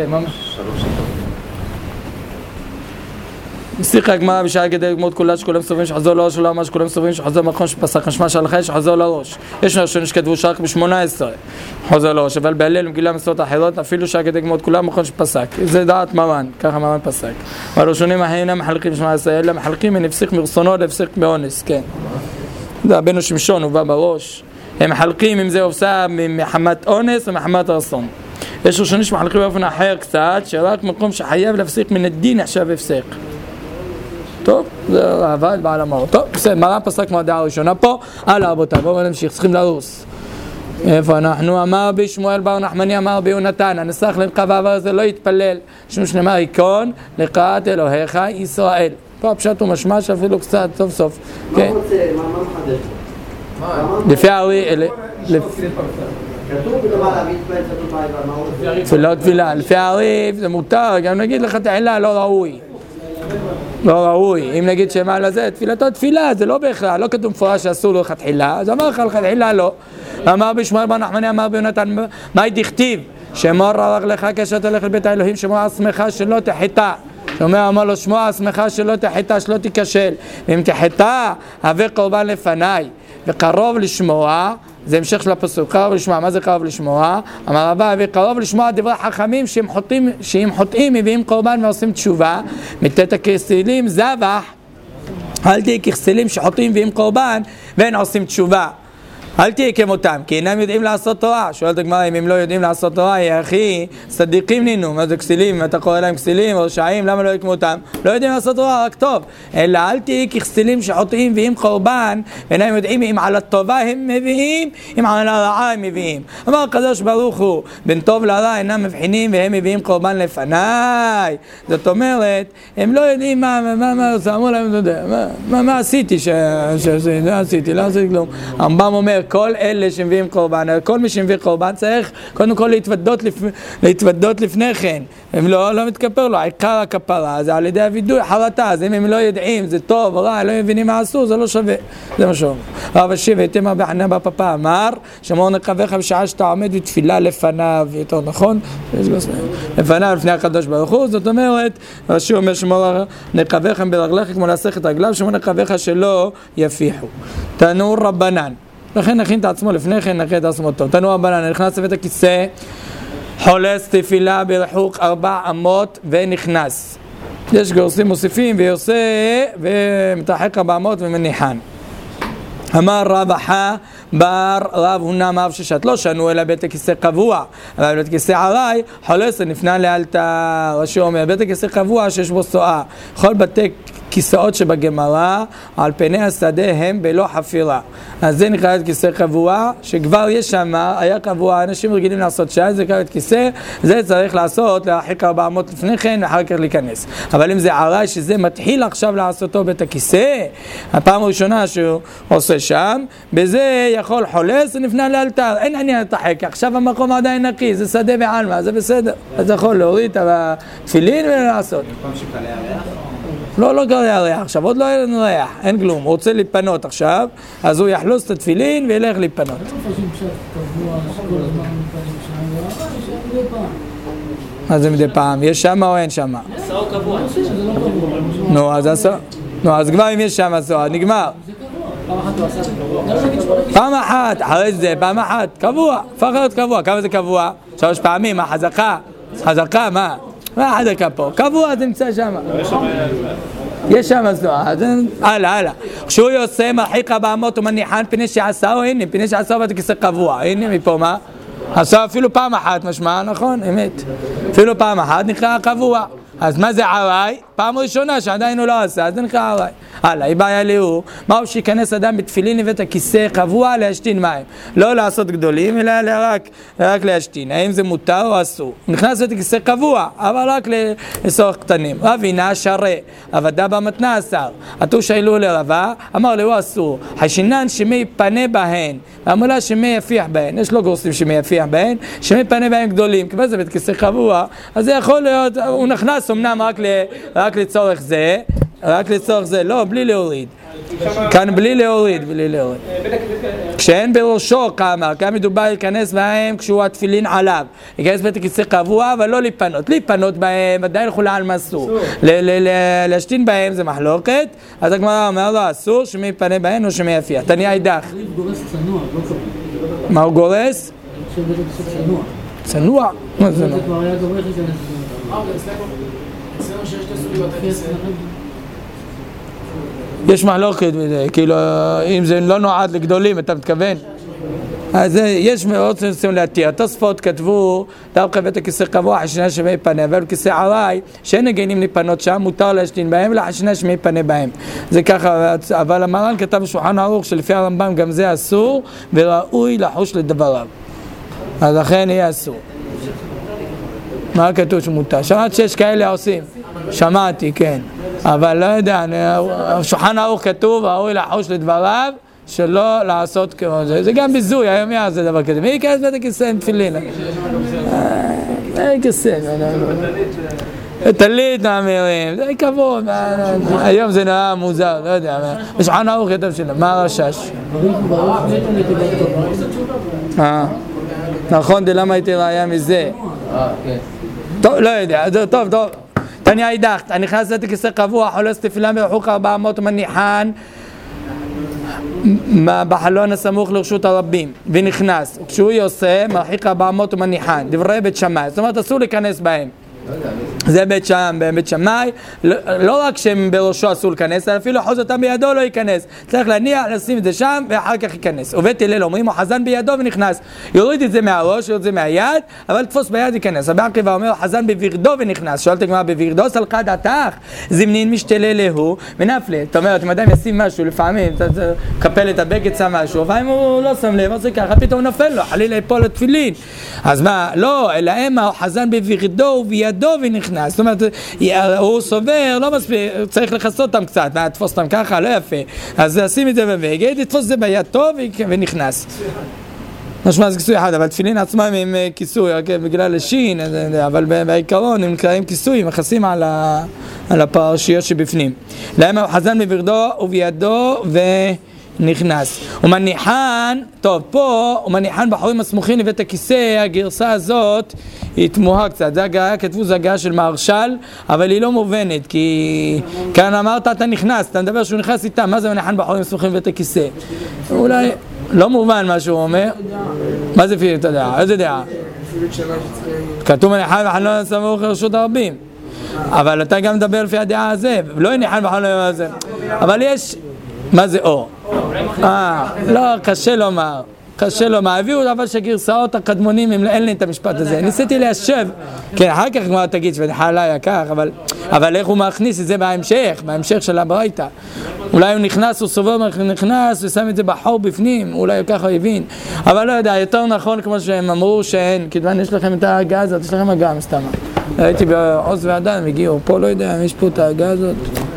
שיחה הגמרא בשעה כדי לגמור את כולה שכולם סוברים שחזור לראש ולא אמר שכולם סוברים שחזור במקום שפסק משמע שהלכה שחזור לראש יש ראשונים שכתבו שרק ב-18 חוזר לראש אבל בהלל מגילה מסורות אחרות אפילו שעה כדי לגמור את כולה במקום שפסק זה דעת מרן, ככה מרן פסק והראשונים אינם מחלקים 18 אלא מחלקים מנפסיק מרצונו להפסיק מאונס כן זה הבנו שמשון הוא בא בראש הם מחלקים אם זה הופסה מחמת אונס ומחמת רצון יש ראשונים שמחלקים באופן אחר קצת שרק מקום שחייב להפסיק מן הדין עכשיו הפסק טוב, זה עבד בעל המרות. טוב, בסדר, מרן פסק מהדעה הראשונה פה. הלאה רבותיי, בואו נמשיך, צריכים לרוס. איפה אנחנו? אמר בי שמואל בר נחמני, אמר בי יונתן, הנסח לנקה ועבר הזה לא יתפלל. שנו שנאמר עיקון, לקראת אלוהיך ישראל. פה הפשט הוא משמע שאפילו קצת, סוף סוף. מה רוצה, מה מחדש? לפי הארי, כתוב בדבר להביא תפילת התופעה, מה הוא רוצה? תפילה, תפילה. לפי הארי זה מותר, גם נגיד לך תחילה לא ראוי. לא ראוי, אם נגיד שמה לזה, תפילתו תפילה, זה לא בהכרח, לא כתוב מפורש שאסור לו תחילה, אז אמר לך תחילה לא. אמר בשמואל בר נחמני, אמר ביונתן, מה דכתיב? שמור רגלך כאשר תלך לבית האלוהים, שמור עצמך שלא תחטא. אמר לו שמור עצמך שלא תחטא, שלא תיכשל. ואם תחטא, הבא קורבן לפניי, וקרוב לשמוע, זה המשך של הפסוק, קרוב לשמוע, מה זה קרוב לשמוע? אמר רבא, וקרוב לשמוע דברי חכמים שהם חוטאים, מביאים קורבן ועושים תשובה, מתת הכסילים זבח, אל תהיה ככסילים שחוטאים מביאים קורבן ואין עושים תשובה. אל תהיה כמותם, כי אינם יודעים לעשות תורה. שואלת הגמרא, אם הם לא יודעים לעשות תורה, יא אחי, צדיקים נינו, מה זה כסילים? אתה קורא להם כסילים או רשעים, למה לא יהיו כמותם? לא יודעים לעשות תורה, רק טוב. אלא אל תהיה ככסילים שחוטאים ואם קורבן, ואינם יודעים אם על הטובה הם מביאים, אם על הרעה הם מביאים. אמר הקדוש ברוך הוא, בין טוב לרע אינם מבחינים והם מביאים קורבן לפניי. זאת אומרת, הם לא יודעים אמרו להם, מה עשיתי? לא עשיתי כלום. הרמב"ם אומר, כל אלה שמביאים קורבן, כל מי שמביא קורבן צריך קודם כל להתוודות לפני כן. הם לא מתכפר לו, העיקר הכפרה זה על ידי הווידוי חרטה, אז אם הם לא יודעים זה טוב או רע, לא מבינים מה עשו, זה לא שווה. זה מה שאומר. רב השיב היתם רבי חנינא בר פפא אמר, שמור נקבך בשעה שאתה עומד בתפילה לפניו, יותר נכון? לפניו, לפני הקדוש ברוך הוא, זאת אומרת, רש"י אומר שמור נקבך ברגליך כמו להסך את רגליו, שמור נקבך שלא יפיחו. תנור רבנן. לכן נכין את עצמו לפני כן, נכין את עצמו טוב. תנור רבנן, נכנס לבית הכיסא, חולס תפילה ברחוק 4 אמות ונכנס. יש גורסים מוסיפים ויוצא ומתרחק 400 ומניחן. אמר רב אחא בר רב הונם אב ששת לא שנו אלא בית הכיסא קבוע, אבל בית הכיסא עלי חולס נפנה לאלתר. רש"י אומר בית הכיסא קבוע שיש בו סואה. כל בתי כיסאות שבגמרא על פני השדה הם בלא חפירה, אז זה נקרא את כיסא קבוע שכבר יש שם, היה קבוע, אנשים רגילים לעשות שעה, זה נקרא את כיסא, זה צריך לעשות להרחיק 400 לפני כן ואחר כך להיכנס. אבל אם זה עלי שזה מתחיל עכשיו לעשותו בית הכיסא, הפעם הראשונה שהוא עושה שם, בזה יכול חולס ונפנה לאלתר, אין עניין לתחק, עכשיו המקום עדיין נקי, זה שדה בעלמא, זה בסדר, אז יכול להוריד את התפילין ולעשות. לא גר ריח, עכשיו עוד לא אין ריח, אין כלום, הוא רוצה להתפנות עכשיו, אז הוא יחלוס את התפילין וילך להתפנות. אז זה מדי פעם, יש שם או אין שם? נו, אז כבר אם יש שם הסוהר, נגמר. פעם אחת, אחרי זה פעם אחת, קבוע, הפך להיות קבוע, כמה זה קבוע? 3 פעמים, חזקה, מה? מה חזקה פה? קבוע, זה נמצא שם. יש שם הסוהר, אז הלאה. כשהוא יוצא מרחיק 400 ומניחן פני שעשהו, הנה, פני שעשהו בית הכיסא קבוע, הנה מפה מה? עשה אפילו פעם אחת משמע, נכון? אמת. אפילו פעם אחת נקרא קבוע. אז מה זה עלי? פעם ראשונה שעדיין הוא לא עשה, אז זה נקרא עלי. הלאה, היא בעיה לי הוא, מהו שיכנס אדם בתפילין לבית הכיסא קבוע להשתין מים. לא לעשות גדולים, אלא רק להשתין. האם זה מותר או אסור? הוא נכנס לבית הכיסא קבוע, אבל רק לסורך קטנים. רבינה שרה, עבדה במתנה אסר. עטו שאלו לרבה, אמר לו אסור. השינן שמי פנה בהן, אמר לה שמי יפיח בהן. יש לו גורסים שמי יפיח בהן, שמי פנה בהן גדולים. כבר זה בית כיסא קבוע, אז זה יכול להיות, הוא נכנס אמנם רק לצורך זה, לא, בלי להוריד. כאן בלי להוריד. כשאין בראשו כמה מדובר להיכנס בהם כשהוא התפילין עליו. להיכנס בית הכיסא קבוע, אבל לא להיפנות בהם, עדיין לכולה על מסור. להשתין בהם זה מחלוקת, אז הגמרא אומר לו אסור שמי יפנה בהם או שמי יפיח. תניא אידך. מה הוא גורס? צנוע. מה זה צנוע? יש מחלוקת בזה, כאילו אם זה לא נועד לגדולים, אתה מתכוון? אז יש מאוד סיום להתיר. התוספות כתבו דווקא בית הכיסא קבוע השנה שמי פנה, אבל כיסא עלי שאין נגנים לפנות שם, מותר להשתין בהם, ולשנה שמי פנה בהם. זה ככה, אבל המרן כתב בשולחן ערוך שלפי הרמב"ם גם זה אסור, וראוי לחוש לדבריו. אז לכן יהיה אסור. מה כתוב שמותר? שמעת שיש כאלה עושים? שמעתי, כן. אבל לא יודע, בשולחן ערוך כתוב, ראוי לחוש לדבריו, שלא לעשות כמו זה. זה גם ביזוי, היום זה דבר כזה. מי ייכנס בית הכיסא עם תפילין? אין כיסא. תלית מאמירים, זה כבוד. היום זה נראה מוזר, לא יודע. בשולחן ערוך כתוב שלו, מה הרשש? נכון, למה הייתי ראיה מזה? טוב, לא יודע, טוב. תניא אידך, אתה נכנס לבית הכיסא קבוע, חולס תפילה מרחוק 400 ומניחן בחלון הסמוך לרשות הרבים, ונכנס. כשהוא יוצא, מרחיק 400 ומניחן, דברי בית שמאי, זאת אומרת, אסור להיכנס בהם. זה בית שמאי, לא רק שהם בראשו אסור להיכנס, אלא אפילו אחוז אותם בידו לא ייכנס. צריך להניח, לשים את זה שם, ואחר כך ייכנס. ובית הלל אומרים, הוא חזן בידו ונכנס. יוריד את זה מהראש, יוריד את זה מהיד, אבל תפוס ביד ייכנס. רבי עקיבא אומר, חזן בבירדו ונכנס. שואלת הגמרא בבירדו, סלקה דעתך, זמנין משתלה להו ונפלה. זאת אומרת, אם אדם ישים משהו, לפעמים, קפל את הבגד, שם משהו, לפעמים הוא לא שם לב, אז זה ככה, פתאום נפל לו, חלילה ייפול לתפילין. אז מה, לא, אלא הוא חזן בבירדו ובידו ונכנס. זאת אומרת, הוא סובר, לא מספיק, צריך לחסות אותם קצת, תפוס אותם ככה, לא יפה. אז שים את זה בבגד, תפוס את זה ביד טוב ונכנס. נשמע זה כיסוי אחד, אבל תפילין עצמם עם כיסוי, בגלל השין, אבל בעיקרון הם נקראים כיסוי, מכסים על הפרשיות שבפנים. להם הוא חזן בבירדו ובידו ונכנס. ומניחן, טוב, פה הוא מניחן בחורים הסמוכים לבית הכיסא, הגרסה הזאת היא תמוהה קצת, זה הגעה, כתבו זה הגעה של מרשל, אבל היא לא מובנת, כי כאן אמרת אתה נכנס, אתה מדבר שהוא נכנס איתם, מה זה מניחן בחורים הסמוכים לבית הכיסא? אולי לא מובן מה שהוא אומר. מה זה פילית הדעה? איזה דעה? כתוב מניחן בחלון הסמוך לרשות הרבים. אבל אתה גם מדבר לפי הדעה הזה, לא הניחן בחלום הזה. אבל יש, מה זה אור? לא, קשה לומר. קשה לומר, הביאו אבל שגרסאות הקדמונים אין לי את המשפט הזה. ניסיתי ליישב, כן, אחר כך כבר תגיד שבחלה היה כך, אבל איך הוא מכניס את זה בהמשך של הברייתא. אולי הוא נכנס, הוא סובר נכנס ושם את זה בחור בפנים, אולי ככה הוא הבין. אבל לא יודע, יותר נכון כמו שהם אמרו שאין, כדוון יש לכם את ההגה הזאת, יש לכם הגה מסתם. הייתי בעוז ועדה, הם הגיעו, פה לא יודע, יש פה את ההגה הזאת.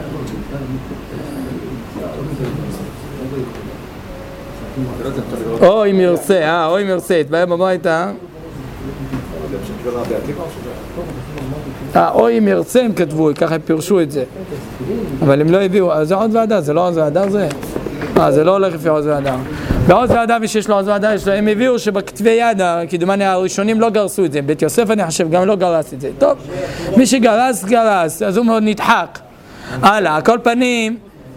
או אם ירצה, או אם ירצה, התבהר בברייתא. או אם ירצה הם כתבו, ככה הם פירשו את זה. אבל הם לא הביאו, אז זה עוד ועדה, זה לא עוז ועדה זה? זה לא הולך לפי עוז ועדה. בעוז ועדה ושיש לו עוז ועדה, הם הביאו שבכתבי יד, כדומני הראשונים לא גרסו את זה. בית יוסף אני חושב גם לא גרס את זה. טוב, מי שגרס, גרס, אז הוא מאוד נדחק. הלאה, על כל פנים,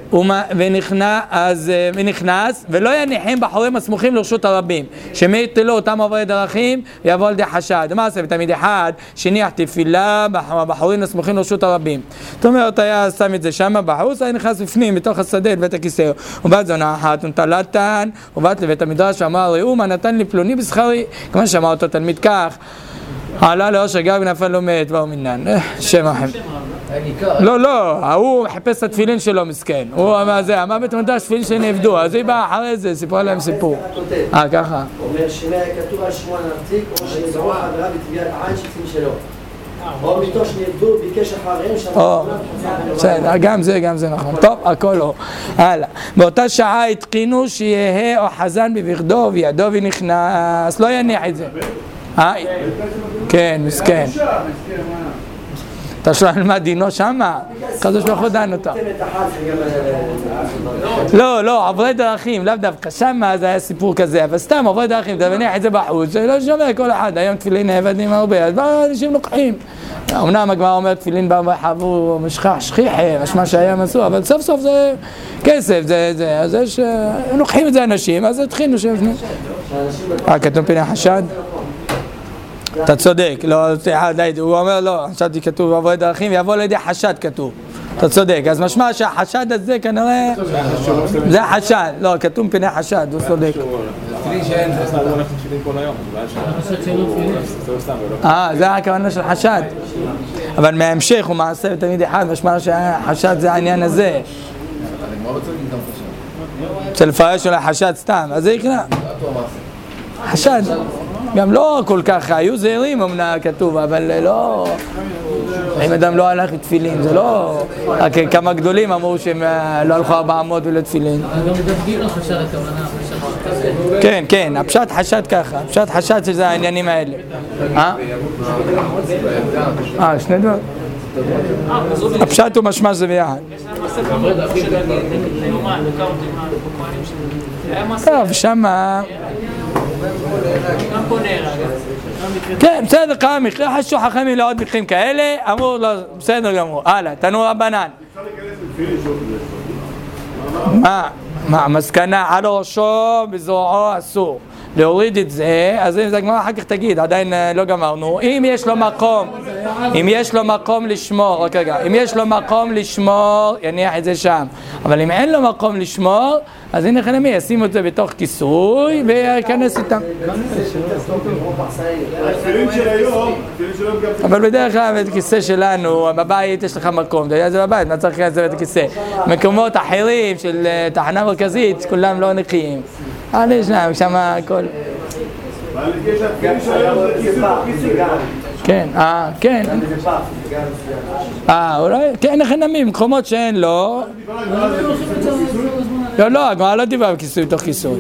ונכנס ולא יניחים בחורים הסמוכים לרשות הרבים שמייטלו אותם עוברי דרכים ויבוא על די חשד. מה עושה בתמיד אחד שניח תפילה בחורים הסמוכים לרשות הרבים? זאת אומרת היה שם את זה שם בחוץ, היה נכנס בפנים בתוך השדה לבית הכיסא ובת זונה אחת נטלתן ובת לבית המדרש ואמר ראו מה נתן לי פלוני בשכרי, כמו שאמר אותו תלמיד כך עלה לאושר גב ונפל לא מת ואו מנן שם אחם. לא, הוא חיפש את התפילין שלו מסכן, הוא אמר בית המדרש תפילין שנעבדו, אז היא באה אחרי זה, סיפרה להם סיפור. ככה. אומר שמה כתוב על שמואל הנרתיק, או שנזרוע חברה בטביעת עין שתפילין שלו. או מתוך שנעבדו ביקש אחריהם בסדר, גם זה נכון. טוב, הכל לא. הלאה. באותה שעה התקינו שיהיה או חזן בבגדו וידו ונכנס, לא יניח את זה. כן, מסכן. אתה שואל מה דינו שמה? קדוש ברוך הוא דן אותו. לא, עוברי דרכים, לאו דווקא שמה זה היה סיפור כזה, אבל סתם עוברי דרכים, אתה מניח את זה בחוץ, שלא שומע כל אחד, היום תפילין נעבדים הרבה, אז בא אנשים לוקחים. אמנם הגמרא אומרת תפילין בר חבו משכח שכיח, משמע שהיה מסור, אבל סוף סוף זה כסף, אז יש, לוקחים את זה אנשים, אז התחילו שיפנו. כתוב פני חשד? אתה צודק, לא, הוא אומר לא, חשבתי כתוב עוברי דרכים, יבוא לידי חשד כתוב, אתה צודק, אז משמע שהחשד הזה כנראה, זה החשד, לא, כתוב פני חשד, הוא צודק. זה הכוונה של חשד, אבל מההמשך הוא מעשה בתמיד אחד, משמע שהחשד זה העניין הזה. של לפרש של החשד סתם, אז זה יקרה. חשד. גם לא כל כך, היו זהירים אמנה כתוב, אבל לא, אם אדם לא הלך לתפילין, זה לא, כמה גדולים אמרו שהם לא הלכו 400 ולתפילין. גם מדבגים על חשד הכוונה, כן, הפשט חשד ככה, הפשט חשד שזה העניינים האלה. שני דבר. הפשט הוא משמע זה ביחד. טוב, שמה כן, בסדר, כמה מקרה חשו חכמים לעוד מקרים כאלה, אמרו לו, בסדר גמרו, הלאה, תנו רבנן. מה, מסקנה על ראשו, בזרועו אסור. להוריד את זה, אז אם זה גמר אחר כך תגיד, עדיין לא גמרנו. אם יש לו מקום לשמור, רק רגע, אם יש לו מקום לשמור, יניח את זה שם. אבל אם אין לו מקום לשמור, אז הנה חנמי, ישימו את זה בתוך כיסוי ויכנס איתם. אבל בדרך כלל בכיסא שלנו, בבית יש לך מקום, אתה יודע זה בבית, מה צריך להכנס את הכיסא? מקומות אחרים של תחנה מרכזית, כולם לא נקיים. יש להם, שם הכל. כן, כן. אולי, כן, חנמי, מקומות שאין לו. לא, הגמרא לא דיבר בכיסוי תוך כיסוי.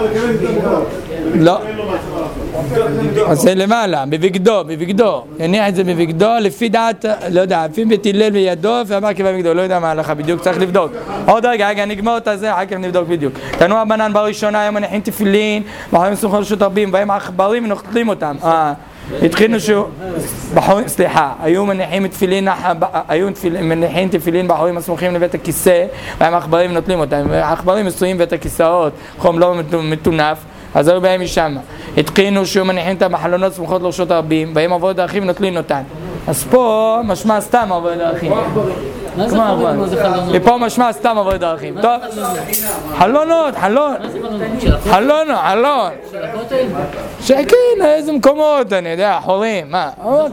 לא. אז זה למעלה, בבגדו. יניח את זה בבגדו, לפי דעת, לא יודע, לפי בית הלל וידו, ואמר כבא בבגדו, לא יודע מה הלכה בדיוק, צריך לבדוק. עוד רגע, נגמור את זה, אחר כך נבדוק בדיוק. תנו רבנן בראשונה, היום מניחים תפילין, בחורים סמוכים לרשות רבים, בהם עכברים ונוחתלים אותם. התחילו היו מניחים תפילין בחורים הסמוכים לבית הכיסא, והם עכברים ונוטלים אותם. עכברים מסויים בבית הכיסאות, חום לא מטונף, אז היו בהם משם. התחינו שהוא מניחים את המחלונות סמוכות לרשות הרבים, בהם עבוד דרכים ונוטלים אותן. אז פה משמע סתם עבור דרכים. ופה משמע סתם עבור דרכים. טוב, חלונות, חלון. חלון. שכן, איזה מקומות, אני יודע, חורים, מה?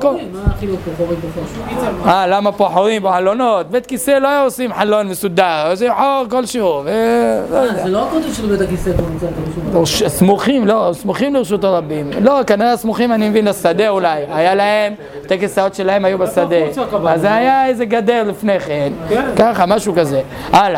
למה פה חורים, פה חלונות? בית כיסא לא היה עושים חלון מסודר, עושים חור כלשהו. זה לא הקוטב של בית הכיסא פה נמצא. סמוכים, לא, סמוכים לרשות הרבים. לא, כנראה סמוכים אני מבין לשדה אולי. היה להם, שתי כיסאות שלהם היו בשדה. אז זה היה איזה גדר לפני כן. ככה, משהו כזה. הלאה.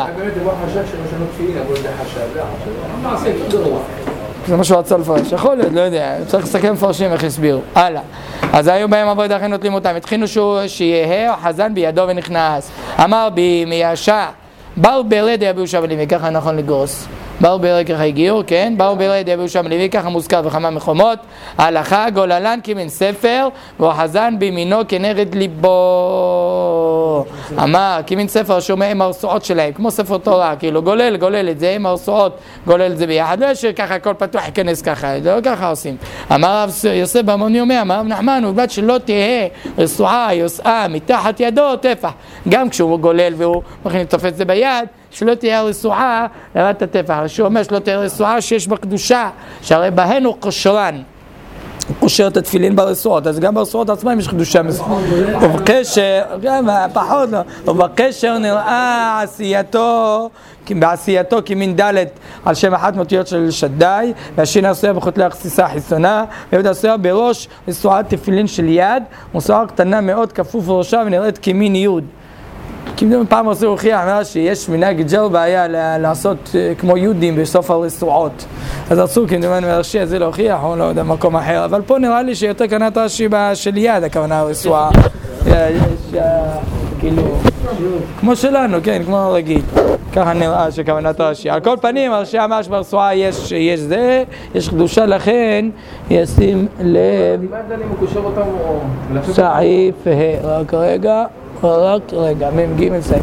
זה מה שהוא רצה לפרש. יכול להיות, לא יודע. צריך לסכם מפרשים איך הסבירו. הלאה. אז היו בהם עבוד אחרי נוטלים אותם. התחילו שיהיה חזן בידו ונכנס. אמר בי מיישה. באו ברד יביאו שם לוי, ככה נכון לגרוס. באו ברד ככה הגיעו, כן? באו ברד יביאו שם לוי, ככה מוזכר בכמה מקומות. ההלכה גוללן כמן ספר, והחזן בימינו כנגד ליבו. אמר, כמן ספר שומע עם הרצועות שלהם, כמו ספר תורה, כאילו גולל את זה עם הרצועות, גולל את זה ביחד. לא ישאיר ככה הכל פתוח, ייכנס ככה, זה לא ככה עושים. אמר יוסף במוני אומר, אמר נחמן, ובלבד שלא תהיה רצועה, יוסעה, מתחת ידו, טפח. גם כשהוא גולל והוא מכין לתופס את זה ביד, שלא תהיה רצועה, לראות את הטפח. שהוא אומר שלא תהיה רצועה שיש בה קדושה, שהרי בהן הוא קושרן. הוא קושר את התפילין ברצועות, אז גם ברצועות עצמם יש קדושה מסוימת. ובקשר, גם פחות לא, ובקשר נראה בעשייתו כמין דלת על שם אחת מאותיות של שדי, והשין עשויה בחוטלי הכסיסה חיצונה, ויוד עשויה בראש רצועת תפילין של יד, רצועה קטנה מאוד כפוף ראשה ונראית כמין יוד. כי פעם רצו להוכיח שיש מנהג ג'ל בעיה לעשות כמו יהודים בסוף הרצועות. אז רצו כמדומן מרשי את זה להוכיח, או לא יודע, מקום אחר. אבל פה נראה לי שיותר כוונת רש"י של יד, הכוונה הרצועה. כאילו, כמו שלנו, כן, כמו רגיל. ככה נראה שכוונת רש"י. על כל פנים, רש"י אמר שברצועה יש זה, יש קדושה, לכן ישים לב. מה ההבדל אם הוא קושר אותם או... סעיף, רק רגע. מ"ג ספר.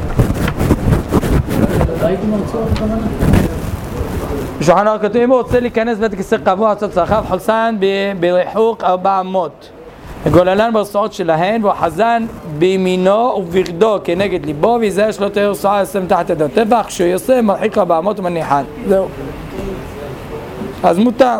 ראיתי מרצועות הכוונה? בשולחן ערוך כתוב, אם הוא רוצה להיכנס בית כיסא קבוע עצות צרכיו, חולסן בריחוק 400. גוללן ברצועות שלהן, והוא חזן בימינו ובגדו כנגד ליבו, ויזהר שלא תהיה רצועה ישים תחת ידו טפח, כשהוא יוסף מרחיק 400 ומניחן. זהו. אז מותר.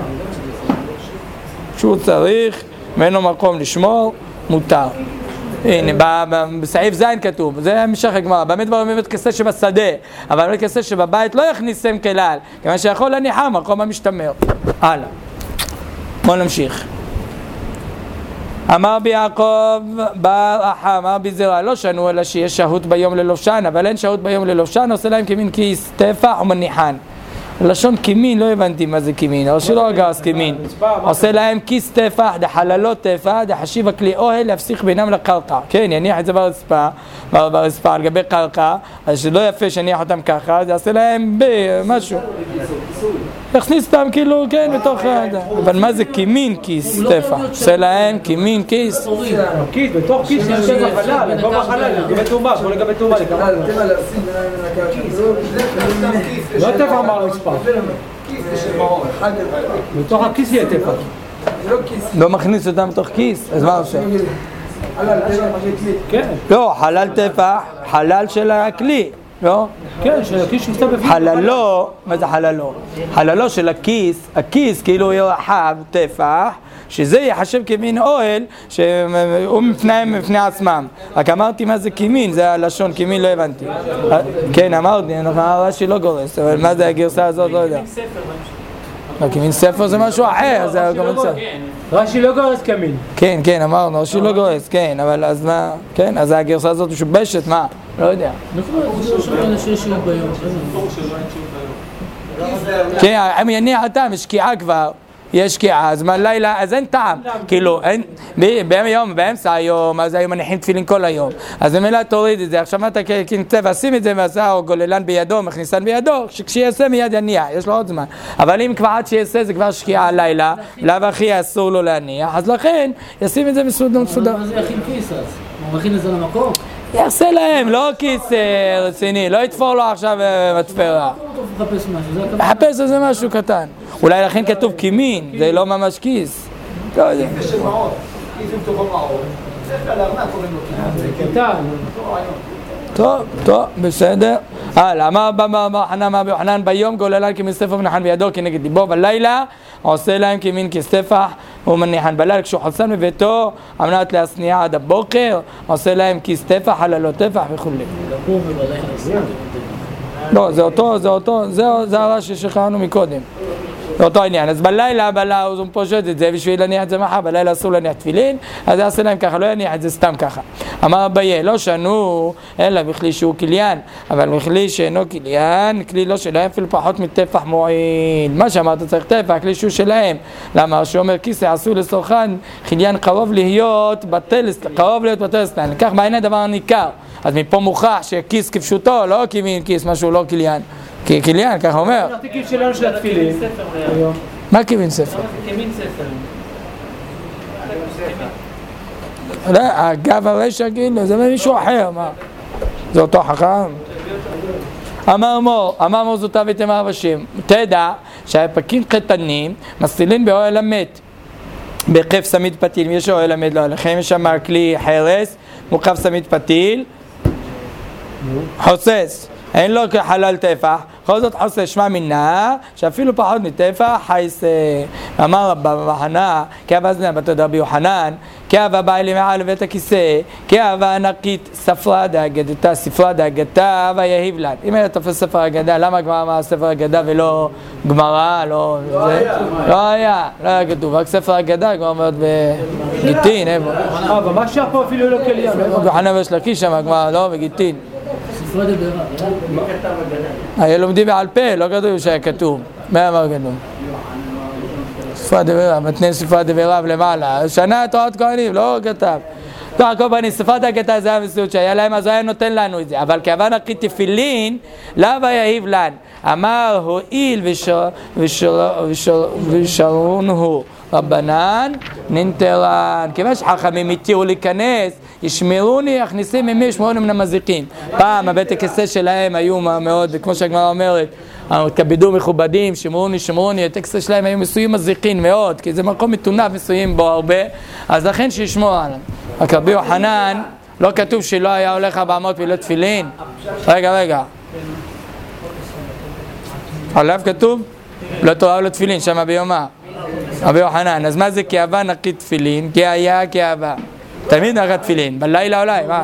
כשהוא צריך, ואין לו מקום לשמור, מותר. הנה, בסעיף זין כתוב, זה המשך הגמרא, באמת כבר בבית כיסא שבשדה, אבל בבית כיסא שבבית לא יכניסם כלל, כיוון שיכול להניחם, מקום המשתמר. הלאה, בואו נמשיך. אמר בי יעקב בר אחא, אמר בי זרע, לא שנו אלא שיש שהות ביום ללובשן, אבל אין שהות ביום ללובשן, עושה להם כמין כיס טפח ומניחן. לשון כמין, לא הבנתי מה זה כמין, או שלא אגרס כמין. עושה להם כיס טפח, דחללות טפח, דחשיב הכלי אוהל להפסיק בינם לקרקע. כן, יניח את זה ברצפה, על גבי קרקע, אז שלא יפה שניח אותם ככה, זה עושה להם משהו. יכניס אותם כאילו, כן, בתוך... אבל מה זה כמין כיס טפח? עושה להם כמין כיס. כיס, בתוך כיס יש טפח חלל, לגבי חלל, לגבי תאומה, כמו לגבי תאומה. לא טפח אמר מספר. בתוך הכיס יהיה טפח. לא מכניס אותם בתוך כיס, אז מה עושה? כן. לא, חלל טפח, חלל של הכלי. לא? כן, של הכיס שנמצא בפנים. חללו, מה זה חללו? חללו של הכיס, הכיס כאילו יהיה רחב, טפח, שזה יחשב כמין אוהל שהוא מפני עצמם. רק אמרתי מה זה כמין, זה הלשון, כמין לא הבנתי. כן, אמרתי, רש"י לא גורס, אבל מה זה הגרסה הזאת, לא יודע. כמין ספר זה משהו אחר, זה גם מצד. רש"י לא גורס כמין. כן, כן, אמרנו, רש"י לא גורס, כן, אבל אז מה, כן, אז הגרסה הזאת משובשת, מה? לא יודע. כן, הם יניח הטעם, יש שקיעה כבר, יש שקיעה, אז לילה, אז אין טעם, כאילו, ביום, באמצע היום, אז היו מניחים תפילין כל היום, אז במילא תוריד את זה, עכשיו אתה כנצא ועשים את זה, ועשה או גוללן בידו, מכניסן בידו, שכשיעשה מיד יניח, יש לו עוד זמן, אבל אם כבר עד שיעשה זה כבר שקיעה הלילה, לאו הכי אסור לו להניח, אז לכן ישים את זה מסודר. מה זה יכין כיס אז? הוא מכין את זה למקום? יעשה להם, לא כיס רציני, לא יתפור לו עכשיו מתפרה. מחפש איזה משהו קטן. אולי לכן כתוב כמין, זה לא ממש כיס. לא יודע. כיס של מעון, כיס עם תוכו מעון. טוב, בסדר. אמר רבי יוחנן ביום גוללן כמסטפח ומניחן בידו כנגד ליבו, בלילה עושה להם כמין כסטפח ומניחן. בלילה כשהוא חוסן בביתו על מנת להשניע עד הבוקר, עושה להם כסטפח חללות טפח וכו'. לא, זה הרש"י ששכחנו מקודם. זה אותו עניין. אז בלילה הוא פושט את זה בשביל להניח את זה מחר, בלילה אסור להניח תפילין, אז יעשה להם ככה, לא יניח את זה סתם ככה. אמר אביי, לא שנו, אלא בכלי שהוא קליין, אבל בכלי שאינו קליין, כלי לא שלהם, אפילו פחות מטפח מועיל. מה שאמרת צריך טפח, כלי שהוא שלהם. למה? שאומר כיסא עשוי לסורחן, קליין קרוב להיות בטל סטן. כך בעיני דבר ניכר. אז מפה מוכח שכיס כפשוטו, לא כמין כיס, משהו לא קליין. כי קליין, ככה אומר. זה התיקים שלנו של התפילין. מה כמין ספר? כמין ספר. אגב הרשע כאילו, זה מישהו אחר, מה? זה אותו חכם? אמר מור זוטה ותמר ושם. תדע שהפקים קטנים מסתילים באוהל המת. בקף סמית פתיל, יש אוהל המת, לא, לכם יש שם כלי חרס, מוקף סמית פתיל, חוסס. אין לו כחלל טפח, בכל זאת חוסס שמע מינה, שאפילו פחות מטפח, חייס, אמר במחנה, כאבה זניה בתודה רבי יוחנן, כאבה באה לי מעל לבית הכיסא, כאבה ענקית ספרה דאגדתה, ספרה דאגדתה, ויהיב לן. אם היה תופס ספר אגדה, למה גמרא אמר ספר אגדה ולא גמרא, לא זה? לא היה כתוב, רק ספר אגדה, גמרא אומרת בגיטין, איפה? אבל מה שפה אפילו לא כליין. יוחנן ויש לקיש שם, גמרא, לא, בגיטין. ספרה דברה. מה כתב הגדה? היה לומדים בעל פה, לא כתוב שהיה כתוב. מה אמר כתוב? ספרה דברה, מתנה ספרה דברה ולמעלה. שנה תורת כהנים, לא כתב. לא, כל פנים, ספרת הכתב זה המציאות שהיה להם, אז הוא היה נותן לנו את זה. אבל כאבה נקית תפילין, לאו יהיב לן. אמר, הועיל ושרון הוא. רבנן ננטרן. כיוון שחכמים התירו להיכנס, ישמרוני, יכניסים ממי ישמרוני מן המזיקים. פעם הבית הכיסא שלהם היו מאוד, וכמו שהגמרא אומרת, כבדו מכובדים, שמרוני, הטקסט שלהם היו מסויים מזיקים מאוד, כי זה מקום מתונף מסויים בו הרבה, אז לכן שישמור עליהם. רק רבי יוחנן, לא כתוב שלא היה הולך 400 ולא תפילין. רגע. עליו כתוב? לא תורה ולא תפילין, שם ביומה. רבי יוחנן, אז מה זה כאבה נקית תפילין? כי היה כאבה. תמיד נקת תפילין, בלילה אולי, מה?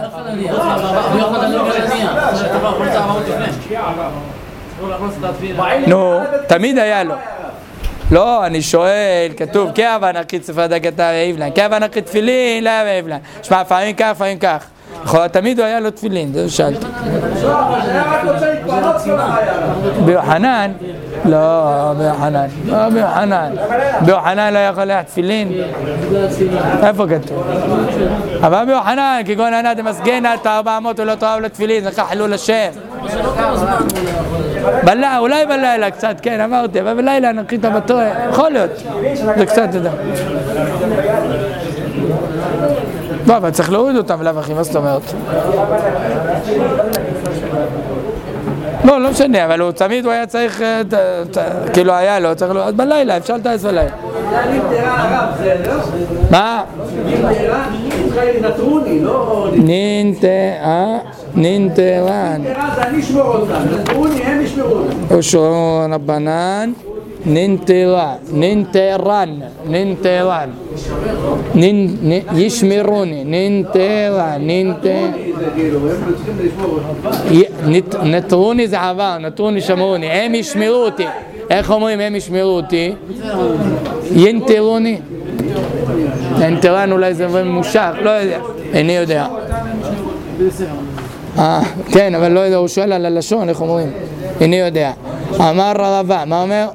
נו, תמיד היה לו. לא, אני שואל, כתוב, כאבה נקית ספרת הגתה ויהיב לן, כאבה נקית תפילין, לא יהיב לן. שמע, פעמים כך. תמיד הוא היה לו תפילין, זה שאלתי. ביוחנן? לא, ביוחנן לא יכול להיות תפילין. איפה כתוב? אבל ביוחנן, כגון ענת המסגנת, 400 ולא תאהב לתפילין, זה חילול השם. אולי בלילה קצת, כן, אמרתי, אבל בלילה נקית בתורה, יכול להיות. זה קצת, אתה יודע. לא, אבל צריך להוריד אותם לאו אחי, מה זאת אומרת? לא משנה, אבל הוא תמיד הוא היה צריך, כאילו היה לו, צריך לו, אז בלילה, אפשר לתעש בלילה. זה ננטרה הרב, זה לא? מה? ננטרה, נטרוני, לא? ננטרן. ננטרה זה אני אשמור אותם, נטרוני הם ישמרו אותם. אושרו רבנן. ננטרן, ישמרוני, נטרוני זה עבר, נטרוני שמרוני, הם ישמרו אותי. איך אומרים הם ישמרו אותי? ינטרוני. ננטרן אולי זה ממושך, לא יודע, איני יודע. כן, אבל לא יודע, הוא שואל על הלשון, איך אומרים? איני יודע. אמר רבא, מה אומר?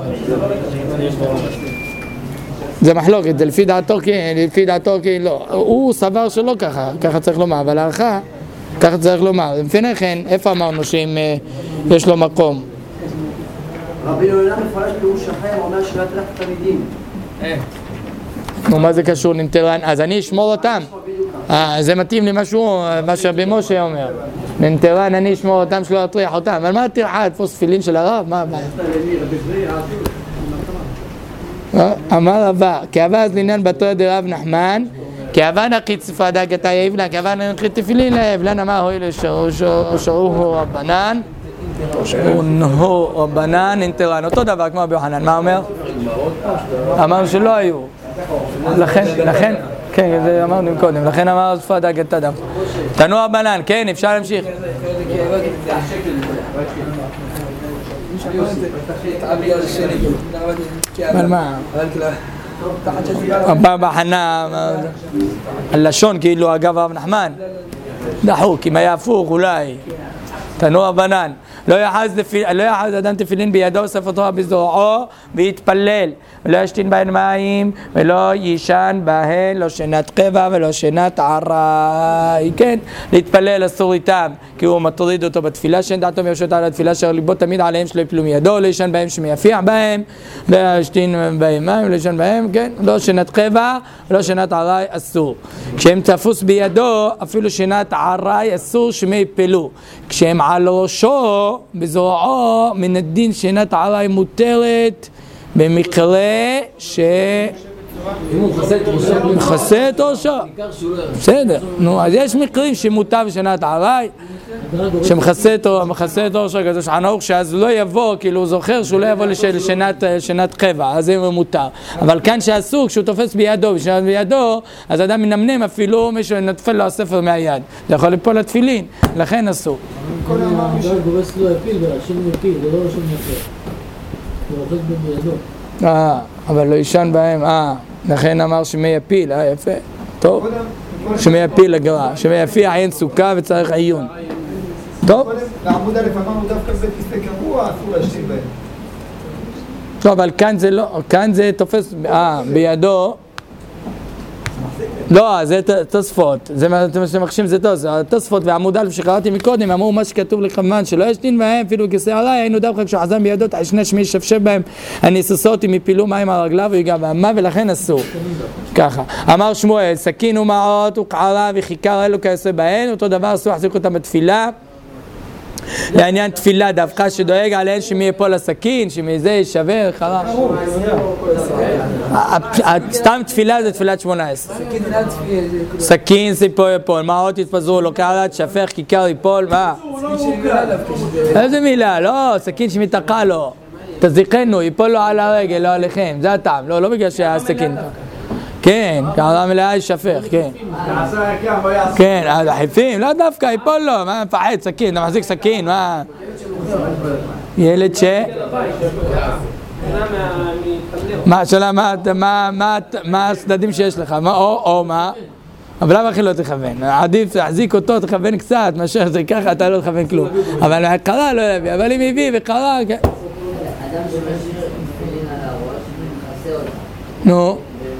זה מחלוקת, זה לפי דעתו כי לא, הוא סבר שלא ככה צריך לומר, אבל הערכה ככה צריך לומר. לפני כן, איפה אמרנו שאם יש לו מקום? רבי יונה מפרש פירוש אחר, הוא אומר שלא יטרח תלמידים. מה זה קשור ננטרן? אז אני אשמור אותם. זה מתאים לי משהו, מה שרבי משה אומר. ננטרן, אני אשמור אותם שלא יטריח אותם. אבל מה תרחה, תפוס תפילין של הרב? מה הבעיה? אמר רבא, כאבה אז לעניין בתורה דרב נחמן, כי אבן החיצפה דגתה יבלן, כי אבן הנחית תפילין לאבלן, אמר הוי לשרוהו רבנן, ונהו רבנן אינטרן. אותו דבר כמו רבי יוחנן, מה אומר? אמר שלא היו. לכן, כן, זה אמרנו קודם, לכן אמר שפה דגתה דם. תנו רבנן, כן, אפשר להמשיך. אבל מה? הבא בחנה, הלשון כאילו אגב רב נחמן, דחוק, אם היה הפוך אולי, תנו רבנן, לא יחז אדם תפילין בידו ספר תורה בזרועו ויתפלל, ולא ישתין בהן מים ולא יישן בהן לא שינת קבע ולא שינת עראי. כן, להתפלל אסור איתם כי הוא מטריד אותו בתפילה, שאין דעתו מיושת על התפילה אשר ליבו תמיד עליהם שלא יפלו מידו, לא יישן בהם שמייפיע בהם, לא ישתין בהם מים ולא יישן בהם, כן, לא שינת קבע ולא שינת עראי אסור. כשהם תפוס בידו אפילו שינת עראי אסור שמייפלו. כשהם על ראשו בזרועו מן הדין שינת עראי מותרת במקרה מכסה את ראשו. בסדר, נו, אז יש מקרים שמותר שינת עראי שמכסה את ראשו כזה שחנוך, שאז לא יבוא, כאילו הוא זוכר שהוא לא יבוא לשינת קבע, אז זה מותר. אבל כאן שאסור, כשהוא תופס בידו, בשנת בידו, אז אדם מנמנם אפילו מישהו נטפל לו הספר מהיד, זה יכול ליפול לתפילין, לכן אסור. גורס לא יפיל, והשם יפיל, זה לא רשום יפה. הוא אוחז בידו. אבל לא ישן בהם, לכן אמר שמי יפיל, יפה, טוב. שמי יפיל לגרע, שמי יפיע אין סוכה וצריך עיון. טוב? לעמוד א' אמרנו דווקא זה כיסא קבוע, אסור להשתין בהם. לא, אבל כאן זה לא, כאן זה תופס, בידו, לא, זה תוספות, זה מה שאתם מחשים, זה תוספות, ועמוד א' שקראתי מקודם, אמרו מה שכתוב לכמן, שלא ישתין בהם, אפילו כיסא עליי, היינו דווקא כשחזם בידו, שני שמי שפשב בהם, הניסוסות, אם יפילו מים על רגליו, ויגע באמה, ולכן אסור. ככה. אמר שמואל, סכין ומעות וקערה וכיכר אלו כעשה בהן, אותו דבר אסור להחזיק אותם בתפילה. לעניין תפילה דווקא שדואג עליהן שמי יפול לסכין, שמזה יישבר, חרש. סתם תפילה זה תפילת 18. סכין זה יפול, מעות יתפזרו, לא קערת, שפך, כיכר יפול, מה? איזה מילה? לא, סכין שמתקע לו. תזיכנו, יפול לו על הרגל, לא עליכם, זה הטעם, לא בגלל שהיה סכין. כן, קערה מלאה ישפך, כן. כן, אז החיפים, לא דווקא, יפול לו, מה מפחד, סכין, אתה מחזיק סכין, מה? ילד מה, שאלה, מה הסדדים שיש לך, או מה? אבל למה הכי לא תכוון? עדיף להחזיק אותו, תכוון קצת, מאשר זה ככה, אתה לא תכוון כלום. אבל קרה לא יביא, אבל אם הביא וקרה, כן. אדם שמשאיר תפילין על הראש, מחסה אותה. נו.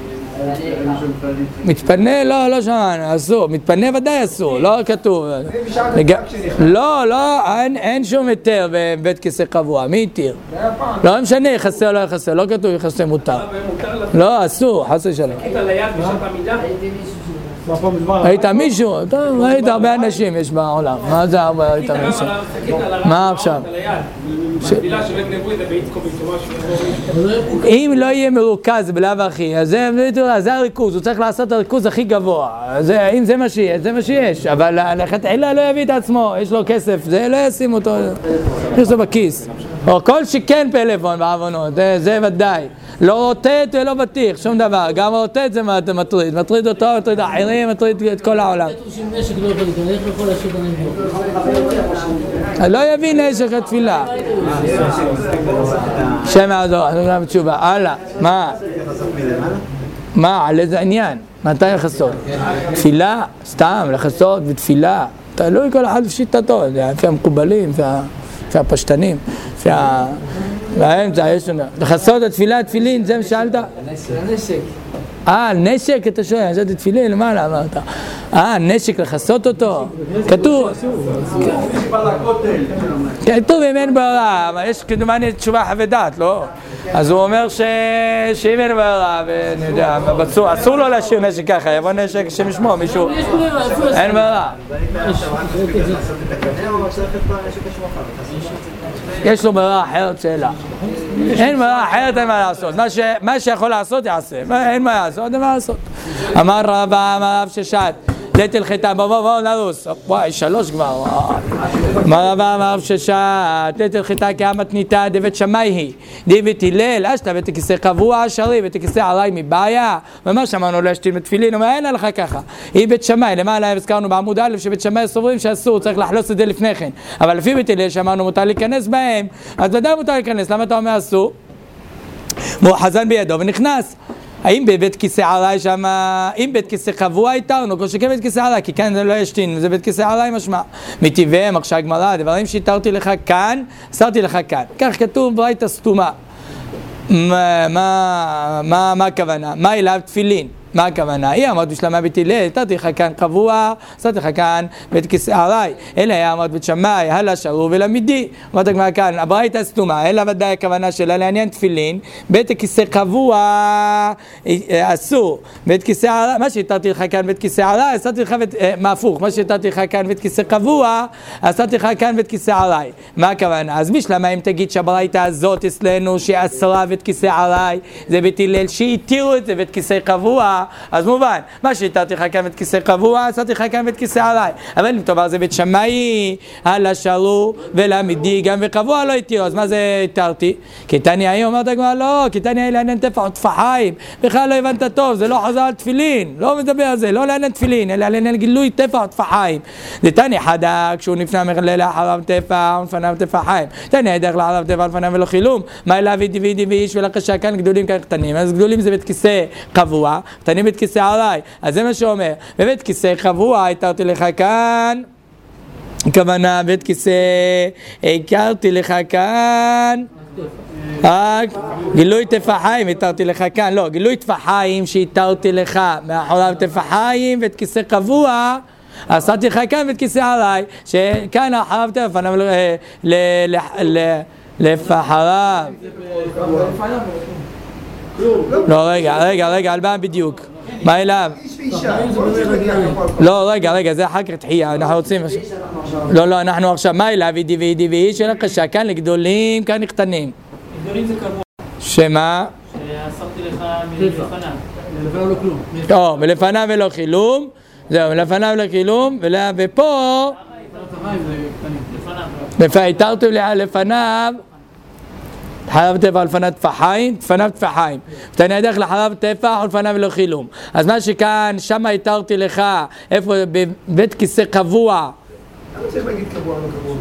מתפנה? לא שמענו, אסור. מתפנה ודאי אסור, לא כתוב. לא, אין שום היתר בבית כיסא קבוע, מי היתיר? לא משנה, יחסה או לא יחסה, לא כתוב יחסה מותר. לא, אסור, חסה שלם. היית מישהו? ראית הרבה אנשים יש בעולם. מה זה הרבה היית מישהו? מה עכשיו? אם לא יהיה מרוכז בלב אחי, אז זה הריכוז, הוא צריך לעשות את הריכוז הכי גבוה. אם זה מה שיש, זה מה שיש. אבל לכתחילה לא יביא את עצמו, יש לו כסף, זה לא ישים אותו, יש לו בכיס. או כל שכן פלאפון בעוונות, זה ודאי. לא רוטט ולא בטיח, שום דבר. גם רוטט זה מטריד אותו, מטריד אחרים, מטריד את כל העולם. לא יביא נשק לתפילה. שם יעזור, אני לא בתשובה. הלאה, מה? על איזה עניין? מתי לחסות? תפילה, סתם, לחסות ותפילה. תלוי כל אחד בשיטתו, לפי המקובלים, לפי הפשטנים, לפי באמצע יש לנו. לחסות התפילה, תפילין, זה מה שאלת? נשק. נשק, אתה שואל, אני שאלתי תפילין, למעלה אמרת. נשק, לחסות אותו. כתוב. כתוב אם אין ברירה, אבל יש כדומני תשובה חבדת, לא? אז הוא אומר שאם אין ברירה, ואני יודע, אסור לו להשאיר נשק ככה, יבוא נשק שמשמו מישהו. אין ברירה. יש לו ברירה אחרת שאלה. אין ברירה אחרת, אין מה לעשות. מה שיכול לעשות יעשה. אין מה לעשות, אין מה לעשות. אמר רבא, אמר רב ששת, ליטל חיטה, בואו נרוס, וואי, 3 כבר, אמר רבא, אמר רב ששת, ליטל חיטה כאמתניתא דבית שמאי היא, דבית הלל, אשתא בית הכיסא קבוע שרי, בית הכיסא עלי מבעיה, ומה שאמרנו לא ישתין בתפילין, אומר אין לך ככה, היא בית שמאי, למעלה הזכרנו בעמוד א' שבית שמאי סוברים שאסור, צריך לחלוס את זה לפני כן, אבל לפי בית הלל שאמרנו מותר להיכנס בהם, אז ודאי מותר להיכנס, למה אתה אומר אסור? מוחזן בידו ונכנס. האם בבית כיסא עלי שם, אם בית כיסא קבוע איתרנו, כל שכן בית כיסא עלי, כי כאן זה לא ישתין, זה בית כיסא עלי משמע. מטבעם, עכשיו הגמרא, דברים שהתרתי לך כאן, אסרתי לך כאן. כך כתוב ברייתא סתומה. מה הכוונה? מה אליו תפילין? מה הכוונה? היא אמרת בשלמה בית הלל, התרתי לך כאן קבוע, אסרתי לך כאן בית כיסא עלי. אלא היא אמרת בית שמאי, הלאה שרו ולמידי. אמרת הגמרא כאן, הברייתא סתומה, אלא ודאי הכוונה שלה לעניין תפילין, בית הכיסא קבוע אסור. בית כיסא עלי, מה שהתרתי לך כאן בית כיסא עלי, אסרתי לך מה הפוך, מה שהתרתי לך כאן בית כיסא קבוע, אסרתי לך כאן בית כיסא עלי. מה הכוונה? אז בשלמה אם תגיד שהברייתא הזאת אצלנו שאסרה בית כיסא עלי, זה בית הלל שהתירו את זה בית כיסא קבוע, אז מובן, מה שהתרתי לך כאן בית כיסא קבוע, עשיתי לך כאן בית כיסא עלי. אבל אם תאמר זה בית שמאי, הלאה שרו ולמידי, גם וקבוע לא התירו, אז מה זה התרתי? כי תניא היא אומרת הגמרא, לא, כי תניא היא לעניין טפח וטפחיים, בכלל לא הבנת טוב, זה לא חזר על תפילין, לא מדבר על זה, לא לעניין תפילין, אלא לעניין גילוי טפח וטפחיים. זה תניא חדה, כשהוא נפנה מרלל אחריו טפח ולפניו טפחיים. תניא דרך לאחריו טפח ולפניו ולא חילום, מה אליו וידי ואיש ולקשה כאן גדולים כאן קטנים. אז גדולים זה בית כיסא קבוע, קטנים בית כיסא עלי. אז זה מה שאומר, בבית כיסא קבוע התרתי לך כאן, הכוונה בית כיסא הכרתי לך כאן, גילוי טפחיים התרתי לך כאן, לא, גילוי טפחיים שהתרתי לך מאחוריו טפחיים בית כיסא קבוע, עשיתי לך כאן בית כיסא עלי, שכאן אחריו טפחיים לפחריו. לא, רגע, על מה בדיוק? מה אליו? לא, רגע, זה אחר כך תחייה, אנחנו רוצים... לא, אנחנו עכשיו, מה אליו? וידי ואיש של הקשה, כאן לגדולים, כאן לקטנים. גדולים זה קבוע. שמה? שאסרתי לך מלפניו. מלפניו לא כלום. לא, מלפניו ולא חילום, זהו, מלפניו ולא חילום, ופה... התרתי לפניו, חלב טפח ולפניו טפחיים, לפניו טפחיים. ותניא דרך לחלב טפח ולפניו ולא חילום. אז מה שכאן, שם התרתי לך, איפה, בבית כיסא קבוע. למה צריך להגיד קבוע לא קבוע?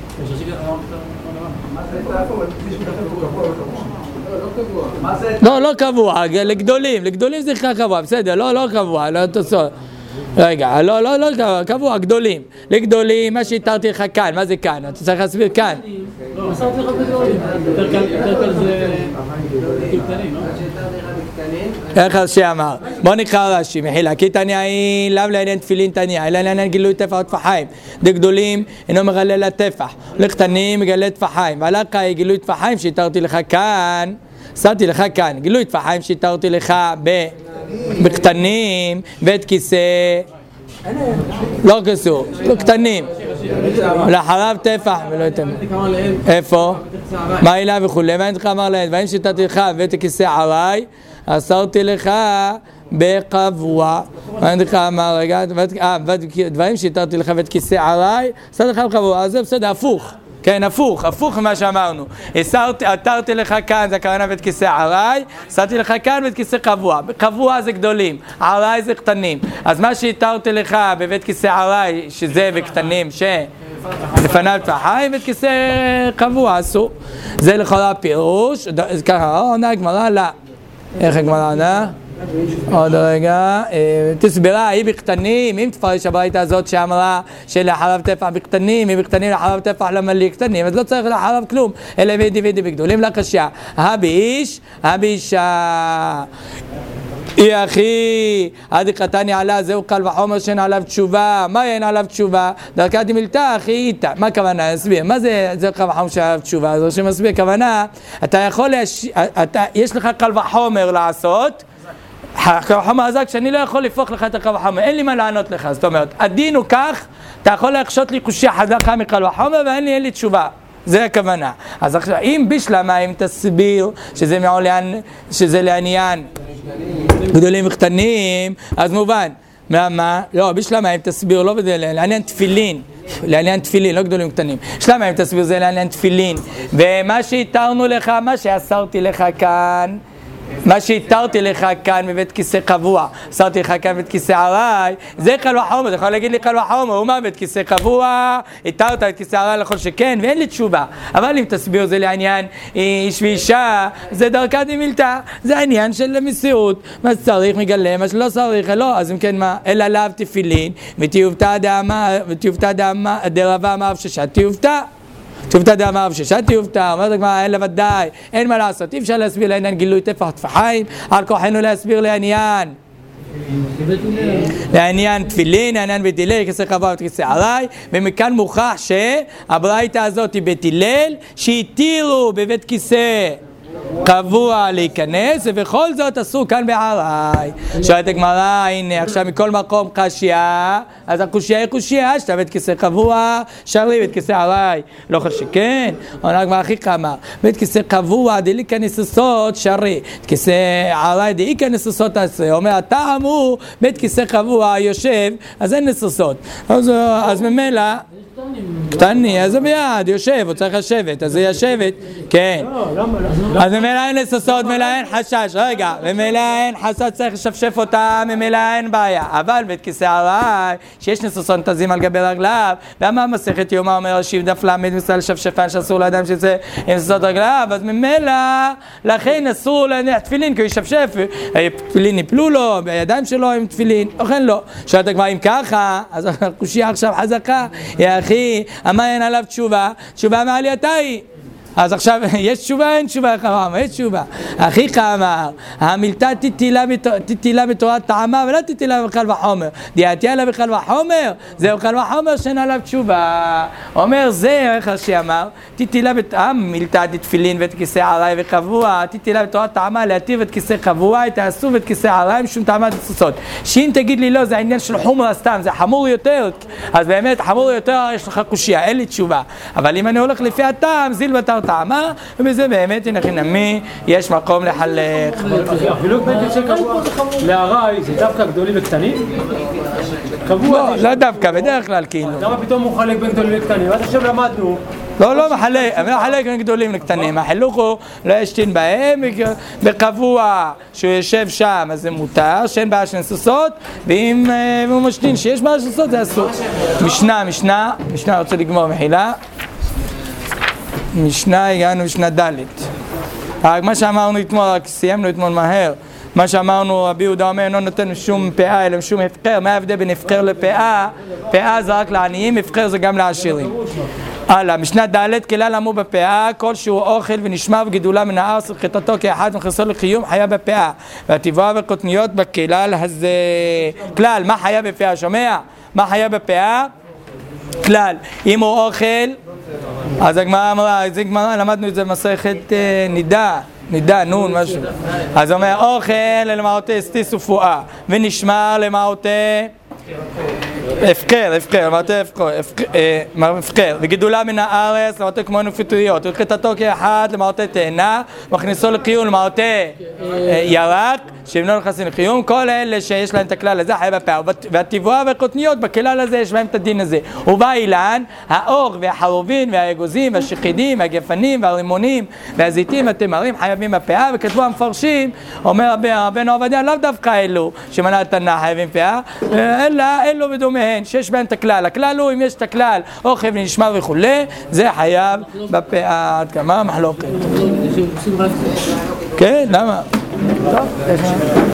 לא קבוע, לגדולים זה קבוע, בסדר, לא קבוע, לא תוסעות. רגע, לא קבוע, גדולים. לגדולים, מה שהתרתי לך כאן, מה זה כאן? אתה צריך להסביר כאן. לא, עשרתי לך בגדולים. יותר קל זה קטנים, לא? איך שאמר? בוא נקרא רש"י, מחילה. כי תניא היא לאו לעניין תפילין תניא, אלא לעניין גילוי טפח וטפחיים. דגדולים אינו מגלה לטפח, לקטנים מגלה טפחיים. והלכה היא גילוי טפחיים שהתרתי לך כאן, עשיתי לך כאן, גילוי טפחיים שהתרתי לך בקטנים, בית כיסא, לא כסור, קטנים, לאחריו טפח ולא יותר. איפה? מה אילה וכולי, ואין לך אמר להם, ואין שיטתי לך בית כיסא עלי, אסרתי לך בקבוע. ואין לך אמר, רגע, דברים שיטתי לך בית כיסא עלי, אסרתי לך בקבוע, אז זה בסדר, הפוך. כן, הפוך ממה שאמרנו. התרתי לך כאן, זה הכוונה בית כיסא עלי, אסרתי לך כאן בית כיסא קבוע. קבוע זה גדולים, עלי זה קטנים. אז מה שהתרתי לך בבית כיסא עלי, שזה בקטנים, שלפניו טפחיים, בית כיסא קבוע, אסור. זה לכל הפירוש, ככה, עונה הגמרא, לא. איך הגמרא עונה? עוד רגע, תסבירה, היא בקטנים, אם תפרש הברייתא הזאת שאמרה שלאחריו טפח בקטנים, היא בקטנים לאחריו טפח למלא קטנים, אז לא צריך לאחריו כלום, אלא וידי בגדולים לקשה. באישה, היא אחי, עד קטני עלה, זהו קל וחומר שאין עליו תשובה. מה אין עליו תשובה? דרכת מילתא, אחי איתה. מה הכוונה? נסביר. מה זה קל וחומר שאין עליו תשובה? זה שמסביר, כוונה, אתה יכול, יש לך קל וחומר לעשות, הקל וחומר הזה, כשאני לא יכול לפוך לך את הקל וחומר, אין לי מה לענות לך. זאת אומרת, הדין הוא כך, אתה יכול להקשות לי קושיה חזקה מקל וחומר, ואין לי תשובה. זה הכוונה. אז עכשיו, אם בשלמה, אם תסביר שזה לעניין גדולים וקטנים, אז מובן. מה? לא, בשלמה אם תסביר, לא בזה, לעניין תפילין. לעניין תפילין, לא גדולים קטנים. שלמה אם תסביר, זה לעניין תפילין. ומה שהתרנו לך, מה שאסרתי לך כאן, מה שהתרתי לך כאן מבית כיסא קבוע, אסרתי לך כאן בית כיסא ערי, זה קל וחומר, אתה יכול להגיד לי קל וחומר, הוא מה בית כיסא קבוע, התרת את כיסא ערי לכל שכן, ואין לי תשובה. אבל אם תסביר זה לעניין איש ואישה, זה דרכא דמילתא, זה העניין של מסירות, מה שצריך מגלה, מה שלא צריך, לא, אז אם כן מה, אלא לאו תפילין, ותיובתא דרבה אמר ששת תיובתא. תיובתא דאמר אבששת תיובתא, אומרת הגמרא אין לוודאי, אין מה לעשות, אי אפשר להסביר לעניין גילוי טפח טפחיים, על כוחנו להסביר לעניין תפילין, לעניין בית הלל, כיסא קבוע וכיסא ערי, ומכאן מוכח שהברייתא הזאת היא בית הלל, שהתירו בבית כיסא קבוע להיכנס, ובכל זאת אסור כאן בערי. שואלת הגמרא, הנה עכשיו מכל מקום קשיא, אז הקושיה היא קושיה, שאתה בית כיסא קבוע, שרי בית כיסא ערי, לא חושב שכן, עונה הגמרא הכי כמה, בית כיסא קבוע דאיכא נססות שרי, כיסא ערי דאיכא נססות עשרה, אומר הטעם הוא בית כיסא קבוע יושב, אז אין נססות, אז ממילא קטני, אז זה ביד, יושב, הוא צריך לשבת, אז זה ישבת, כן. אז ממילא אין לססות, ממילא אין חשש, רגע, ממילא אין חשש, צריך לשפשף אותה, ממילא אין בעיה. אבל בית כיסא ערי, שיש נססות תזים על גבי רגליו, ואמר מסכת יומא אומר השיב דף למד מסל לשפשפן שאסור לאדם שזה עם נססות רגליו, אז ממילא, לכן אסור להניח תפילין, כי הוא ישפשף, תפילין ניפלו לו, בידיים שלו עם תפילין, אוכן לא. שואלת הגמרא אם ככה, אז הקושיה עכשיו חזקה, יא אחי, אמר אין עליו תשובה, תשובה מעלייתה היא. אז עכשיו, יש תשובה, אין תשובה, יש תשובה. אחיך אמר, המילתא תתילה בתורת טעמה, ולא תתילה בקל וחומר. דעתי עליו בקל וחומר, זהו קל וחומר שאין עליו תשובה. אומר זה, איך שאמר, תתילה מילתא תפילין ואת כיסא ערי וקבוע, תתילה בתורת טעמה, להתיר את כיסא קבוע, תעשו ואת כיסא ערי, משום טעמה תסוסות. שאם תגיד לי לא, זה העניין של חומרה סתם, זה חמור יותר, אז באמת חמור יותר יש לך קושיה, אין לי תשובה. אבל אם אני הולך לפי הטעם, זיל בתר טעמה, ובזה באמת נמי יש מקום לחלק. החילוק בין כיסא קבוע לערי זה דווקא גדולים וקטנים? לא דווקא, בדרך כלל כאילו. למה פתאום הוא חלק בין גדולים וקטנים? עד עכשיו למדנו. לא מחלק בין גדולים לקטנים. החילוק הוא לא ישתין בהם, בקבוע שהוא יושב שם אז זה מותר, שאין בעיה של נססות, ואם הוא משתין שיש בעיה של נססות זה אסור. משנה רוצה לגמור מחילה. משנה, הגענו משנה ד'. מה שאמרנו אתמול, רק סיימנו אתמול מהר, מה שאמרנו, רבי יהודה אומר, לא נותן שום פאה אלא שום הפקר. מה ההבדל בין הפקר לפאה? פאה זה רק לעניים, הפקר זה גם לעשירים. הלאה, משנה ד' כלל אמור בפאה, כל שהוא אוכל ונשמר וגידולה מן הארץ וחטאתו כאחד ומכניסו לקיום חיה בפאה, והטבעה והקוטניות בכלל הזה. כלל, מה חיה בפאה? שומע? מה חיה בפאה? כלל, אם הוא אוכל, אז הגמרא אמרה, זה גמרא, למדנו את זה במסכת נידה, נון, משהו. אז אומר, אוכל למעוטי סטיס ופואה, ונשמר למעוטי הפקר, וגידולה מן הארץ למעוטי כמו נפיתויות, וחטאתו כאחד למעוטי תאנה, מכניסו לקיום למעוטי ירק, שהם לא נכנסים לקיום. כל אלה שיש להם את הכלל הזה חיה בפאה, והטבעה והקוטניות בכלל הזה יש בהם את הדין הזה. ובא אילן, האור והחרובין והאגוזים והשחידים והגפנים והרימונים והזיתים והתמרים חייבים בפאה, וכתבו המפרשים, אומר רבנו עובדיה, לאו דווקא אלו שמנה התנא חייבים פאה, אלא אלו בדומיהן שיש בהם את הכלל. הכלל הוא אם יש את הכלל אוכל ונשמר וכולי, זה חייב בפאה. עד כמה מחלוקת? כן, למה? טוב,